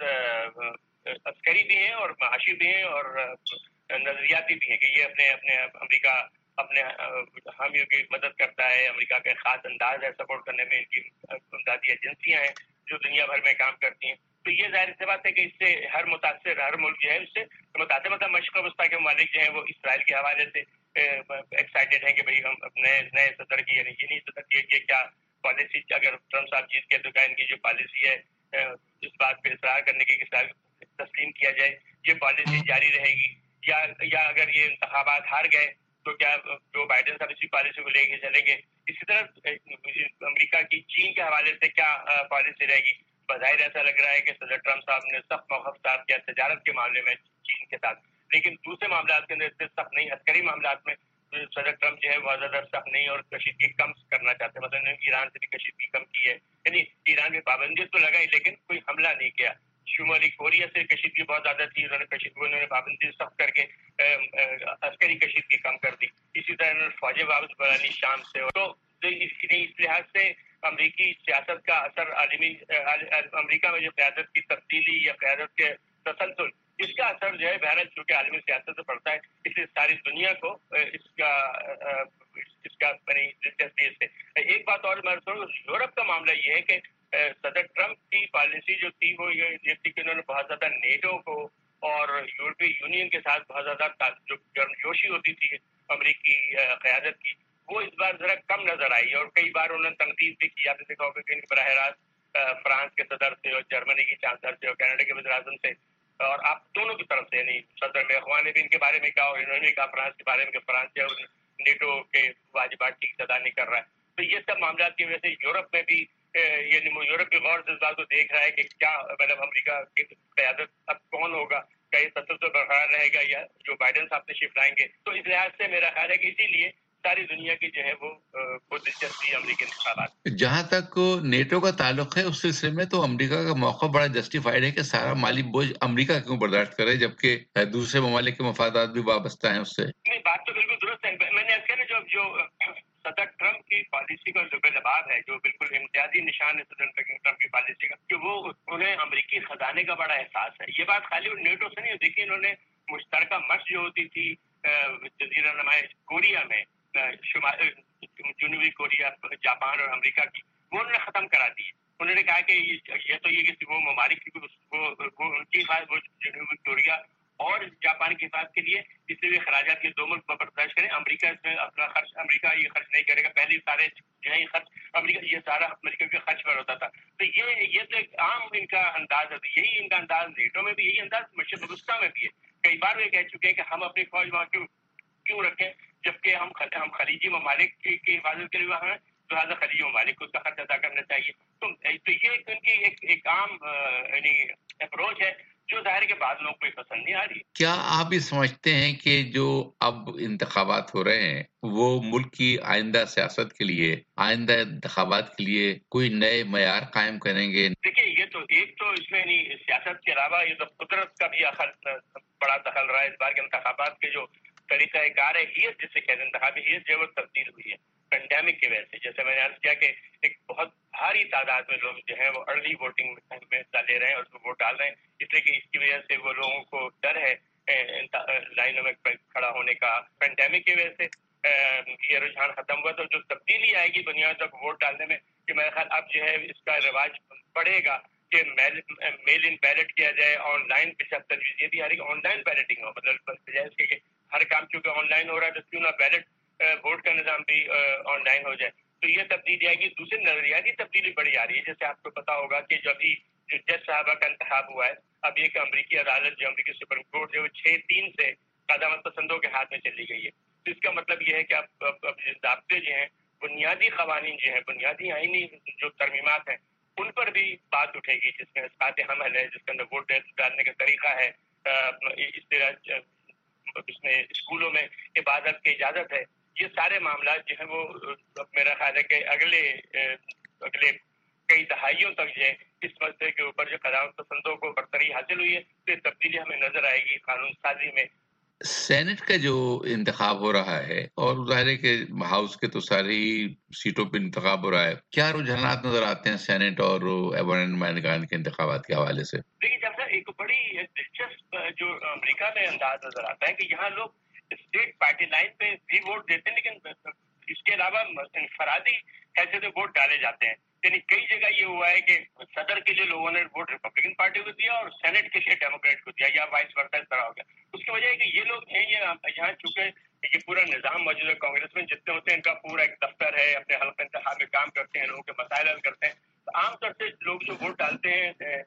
عسکری بھی ہیں اور معاشی بھی ہیں اور نظریاتی بھی ہیں، کہ یہ اپنے امریکہ اپنے حامیوں کی مدد کرتا ہے. امریکہ کا خاص انداز ہے سپورٹ کرنے میں، ان کی امدادی ایجنسیاں ہیں جو دنیا بھر میں کام کرتی ہیں. تو یہ ظاہر سی بات ہے کہ اس سے ہر ملک جو ہے اس سے متاثر. مطلب مشرق وسطیٰ کے ممالک جو ہیں وہ اسرائیل کے حوالے سے ایکسائٹیڈ ہیں کہ بھئی ہم اپنے نئے صدر کی، یعنی یہ نہیں صدر کی کہ کیا پالیسی، اگر ٹرمپ صاحب جیت گئے تو کیا ان کی جو پالیسی ہے اس بات پہ اصرار کرنے کی کہ تسلیم کیا جائے، یہ پالیسی جاری رہے گی، یا اگر یہ انتخابات ہار گئے تو کیا جو بائیڈن صاحب اسی پالیسی کو لے کے چلیں گے. اسی طرح امریکہ کی چین کے حوالے سے کیا پالیسی رہے گی. بظاہر ایسا لگ رہا ہے کہ صدر ٹرمپ صاحب نے سخت موقف اختیار کیا تجارت کے معاملے میں چین کے ساتھ، لیکن دوسرے معاملات کے اندر اتنے سخت نہیں. عسکری معاملات میں صدر ٹرمپ جو ہے بہت زیادہ سخت نہیں اور کشیدگی کم کرنا چاہتے ہیں. مثلا ایران سے بھی کشیدگی کم کی ہے، یعنی ایران میں پابندی تو لگائی لیکن کوئی حملہ نہیں کیا. شمالی کوریا سے کشیدگی بہت زیادہ تھی، انہوں نے پابندی سخت کر کے عسکری کشیدگی کم کر دی. اسی طرح انہوں نے فوجیں واپس بلانی شام سے. تو اس لحاظ سے امریکی سیاست کا اثر امریکہ میں جو قیادت کی تبدیلی یا قیادت کے تسلسل، اس کا اثر جو ہے بہرحال چونکہ عالمی سیاست سے پڑتا ہے، اس لیے ساری دنیا کو اس کا دلچسپی سے. ایک بات اور میں یورپ کا معاملہ یہ ہے کہ صدر ٹرمپ کی پالیسی جو تھی وہ یہ تھی کہ انہوں نے بہت زیادہ نیٹو کو اور یورپی یونین کے ساتھ بہت زیادہ جو گرمجوشی ہوتی تھی امریکی قیادت کی، وہ اس بار ذرا کم نظر آئی. اور کئی بار انہوں نے تنقید بھی کی. آپ نے دیکھا ہوگا کہ ان کے براہ راست فرانس کے صدر سے اور جرمنی کی چانسلر سے اور کینیڈا کے وزیر اعظم سے، اور آپ دونوں کی طرف سے، یعنی صدر میخواں نے بھی ان کے بارے میں کہا اور انہوں نے کہا فرانس کے بارے میں کہ فرانس جو نیٹو کے واجبات ٹھیک سے ادا نہیں کر رہا ہے. تو یہ سب معاملات کی وجہ سے یورپ میں بھی یعنی یورپ بھی غور سے اس بات کو دیکھ رہا ہے کہ کیا مطلب امریکہ کی قیادت اب کون ہوگا، کیا یہ تسلسل برقرار رہے گا یا جو بائیڈن صاحب تشریف لائیں گے. تو اس لحاظ سے میرا خیال ہے کہ اسی لیے ساری دنیا کی جو ہے وہ دلچسپی امریکی انتخابات. جہاں تک نیٹو کا تعلق ہے اس سلسلے میں تو امریکہ کا موقع بڑا جسٹیفائڈ ہے کہ سارا مالی بوجھ امریکہ کیوں برداشت کرے جبکہ دوسرے ممالک کے مفادات بھی وابستہ ہیں اس سے. نہیں، بات تو بالکل درست ہے. میں نے کہا نا جو صدر ٹرمپ کی پالیسی کا جو لباب ہے، جو بالکل امتیازی نشان ہے صدر ٹرمپ کی پالیسی کا، کہ وہ انہیں امریکی خزانے کا بڑا احساس ہے. یہ بات خالی نیٹو سے نہیں، دیکھیے انہوں نے مشترکہ مشق جو ہوتی تھی جزیرہ نما کوریا میں، جنوبی کوریا، جاپان اور امریکہ کی، وہ انہوں نے ختم کرا دی. انہوں نے کہا کہ یہ تو یہ کہ وہ ممالک کی ان کی خواہش وہ جنوبی کوریا اور جاپان کی حفاظت کے لیے اس لیے خراجات کے 2 ملک برداشت کریں. امریکہ اس میں اپنا خرچ، امریکہ یہ خرچ نہیں کرے گا. پہلے سارے جو ہے خرچ امریکہ، یہ سارا امریکہ کے خرچ پر ہوتا تھا. تو یہ تو ایک عام ان کا انداز ہے. یہی ان کا انداز نیٹو میں بھی، یہی انداز مشرق وسطیٰ میں بھی ہے. کئی بار وہ کہہ چکے ہیں کہ ہم اپنی فوج وہاں کیوں رکھیں جبکہ ہم خلیجی ممالک کی حفاظت کے لیے وہاں ہیں، تو لہٰذا خلیجی ممالک کو اس کا خرچ ادا کرنا چاہیے. تو یہ ان کی ایک عام یعنی اپروچ ہے جو ظاہر کے بعض لوگوں کو پسند نہیں آ رہی. کیا آپ یہ سمجھتے ہیں کہ جو اب انتخابات ہو رہے ہیں وہ ملک کی آئندہ سیاست کے لیے، آئندہ انتخابات کے لیے کوئی نئے معیار قائم کریں گے؟ دیکھیے یہ تو ایک تو اس میں نہیں، سیاست کے علاوہ یہ تو قدرت کا بھی بڑا دخل رہا ہے. اس بار کے انتخابات کے جو طریقہ کار ہے، ہیئر جسے کہتے ہیں انتخابی ہیئر جو ہے وہ تبدیل ہوئی ہے پینڈیمک کی وجہ سے. جیسے میں نے عرض کیا کہ ایک بہت بھاری تعداد میں لوگ جو ہیں وہ ارلی ووٹنگ میں حصہ لے رہے ہیں اور اس میں ووٹ ڈال رہے ہیں، اس لیے کہ اس کی وجہ سے وہ لوگوں کو ڈر ہے لائنوں میں کھڑا ہونے کا. پینڈیمک کی وجہ سے یہ رجحان ختم ہوا، تو جو تبدیلی آئے گی دنیا تک ووٹ ڈالنے میں، کہ میرا خیال اب جو ہے اس کا رواج بڑھے گا کہ میل ان بیلٹ کیا جائے. آن لائن پہ سب تجویز یہ بھی آ رہی ہے آن لائن بیلٹنگ ہو، مطلب بجائے اس کے کہ ہر کام چونکہ آن لائن ہو رہا ہے تو کیوں نہ بیلٹ ووٹ کا نظام بھی آن لائن ہو جائے. تو یہ تبدیلی آئے گی. دوسری نظریاتی تبدیلی بڑی آ رہی ہے. جیسے آپ کو پتا ہوگا کہ جو ابھی جو جج صاحبہ کا انتخاب ہوا ہے، اب یہ کہ امریکی عدالت جو امریکی سپریم کورٹ جو 6-3 سے قدامت پسندوں کے ہاتھ میں چلی گئی ہے. تو اس کا مطلب یہ ہے کہ اب ضابطے جو ہیں، بنیادی قوانین جو ہیں، بنیادی آئینی جو ترمیمات ہیں، ان پر بھی بات اٹھے گی، جس میں اسقاط حمل ہے، جس کے اندر ووٹ ڈالنے کا طریقہ ہے، اس طرح اس میں اسکولوں میں عبادت کی اجازت ہے. یہ سارے معاملات جو ہیں وہ میرا خیال ہے کہ اگلے کئی دہائیوں تک جو ہے اس مسئلے کے اوپر جو قدامت پسندوں کو برتری حاصل ہوئی ہے، تو یہ تبدیلی ہمیں نظر آئے گی قانون سازی میں. سینٹ کا جو انتخاب ہو رہا ہے اور ظاہر ہے کہ ہاؤس کے تو ساری سیٹوں پہ انتخاب ہو رہا ہے، کیا رجحانات نظر آتے ہیں سینٹ اور ایوان نمائندگان کے انتخابات کے حوالے سے؟ دیکھیے جب سے ایک بڑی دلچسپ جو امریکہ میں انداز نظر آتا ہے کہ یہاں لوگ اسٹیٹ پارٹی لائن پہ بھی ووٹ دیتے ہیں، لیکن اس کے علاوہ انفرادی حیثیت سے ووٹ ڈالے جاتے ہیں. یعنی کئی جگہ یہ ہوا ہے کہ صدر کے لیے لوگوں نے ووٹ ریپبلکن پارٹی کو دیا اور سینٹ کے لیے ڈیموکریٹ کو دیا، یا وائس ورسا اس طرح ہو گیا. اس کی وجہ ہے کہ یہ لوگ ہیں، یہاں چونکہ یہ پورا نظام موجود ہے، کانگریس میں جتنے ہوتے ہیں ان کا پورا ایک دفتر ہے، اپنے حلقہ انتخاب میں کام کرتے ہیں، لوگوں کے مسائل حل کرتے ہیں. تو عام طور سے لوگ جو ووٹ ڈالتے ہیں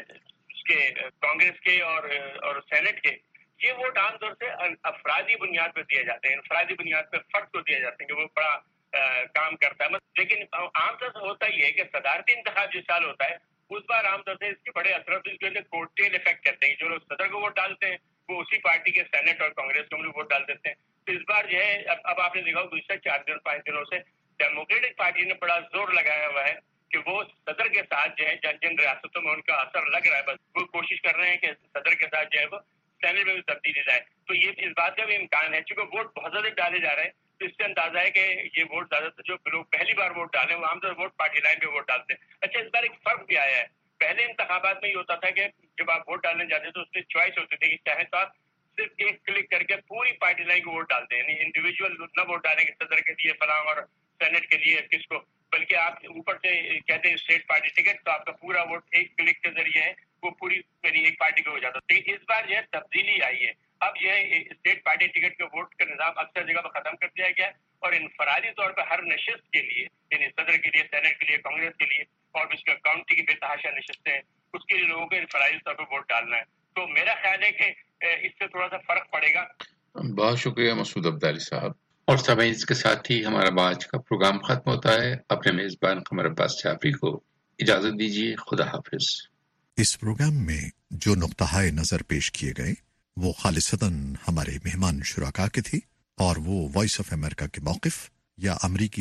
اس کے کانگریس کے اور سینٹ کے، یہ ووٹ عام طور سے افرادی بنیاد پہ دیے جاتے ہیں، انفرادی بنیاد پہ فرد کو دیے جاتے ہیں کہ وہ بڑا کام کرتا ہے. لیکن عام طور سے ہوتا یہ ہے کہ صدارتی انتخاب جس سال ہوتا ہے اس بار عام طور سے اس کے بڑے اثرات اس کے کوٹیل افیکٹ کہتے ہیں. جو لوگ صدر کو ووٹ ڈالتے ہیں وہ اسی پارٹی کے سینٹ اور کانگریس کو ووٹ ڈال دیتے ہیں. تو اس بار جو ہے اب آپ نے دیکھا گزشتہ 4-5 دنوں سے ڈیموکریٹک پارٹی نے بڑا زور لگایا ہوا ہے کہ وہ صدر کے ساتھ جو ہے جن ریاستوں میں ان کا اثر لگ رہا ہے، بس وہ کوشش کر رہے ہیں کہ صدر کے ساتھ جو ہے وہ سینٹ میں بھی تبدیلی لائے. تو یہ اس بات کا بھی امکان ہے، چونکہ ووٹ بہت زیادہ ڈالے جا رہے ہیں، تو اس سے اندازہ ہے کہ یہ ووٹ زیادہ تر جو لوگ پہلی بار ووٹ ڈالیں وہ عام طور ووٹ پارٹی لائن پہ ووٹ ڈالتے ہیں. اچھا اس بار ایک فرق بھی آیا ہے. پہلے انتخابات میں یہ ہوتا تھا کہ جب آپ ووٹ ڈالنے جاتے تو اس میں چوائس ہوتی تھی کہ چاہے تو آپ صرف ایک کلک کر کے پوری پارٹی لائن کو ووٹ ڈالتے ہیں، یعنی انڈیویجول نہ ووٹ ڈالیں کہ صدر کے لیے فلاں اور سینٹ کے لیے کس کو، بلکہ آپ اوپر سے کہتے ہیں اسٹیٹ پارٹی ٹکٹ، تو آپ کا پورا ووٹ ایک کلک کے ذریعے ہے وہ پوری یعنی ایک پارٹی کو ہو جاتا. تو اس بار جو ہے تبدیلی آئی ہے. اب جو ہے اسٹیٹ پارٹی ٹکٹ کے ووٹ کا نظام اکثر جگہ پر ختم کر دیا گیا ہے اور انفرادی طور پر ہر نشست کے لیے، یعنی صدر کے لیے، سینٹ کے لیے، کانگریس کے لیے اور اس کا کاؤنٹی کی بے تحاشا نشستیں ہیں، اس کے لیے لوگوں کو انفرادی طور پر ووٹ ڈالنا ہے. تو میرا خیال ہے کہ اس سے تھوڑا سا فرق پڑے گا. بہت شکریہ مسعود عبدالی صاحب. اور سبھی اس کے ساتھ ہی ہمارا آج کا پروگرام ختم ہوتا ہے. اپنے میزبان قمر عباس جعفری کو اجازت دیجیے. خدا حافظ. اس پروگرام میں جو نقطہ نظر پیش کیے گئے وہ خالصتاً ہمارے مہمان شرکاء کے تھے اور وہ وائس آف امریکہ کے موقف یا امریکی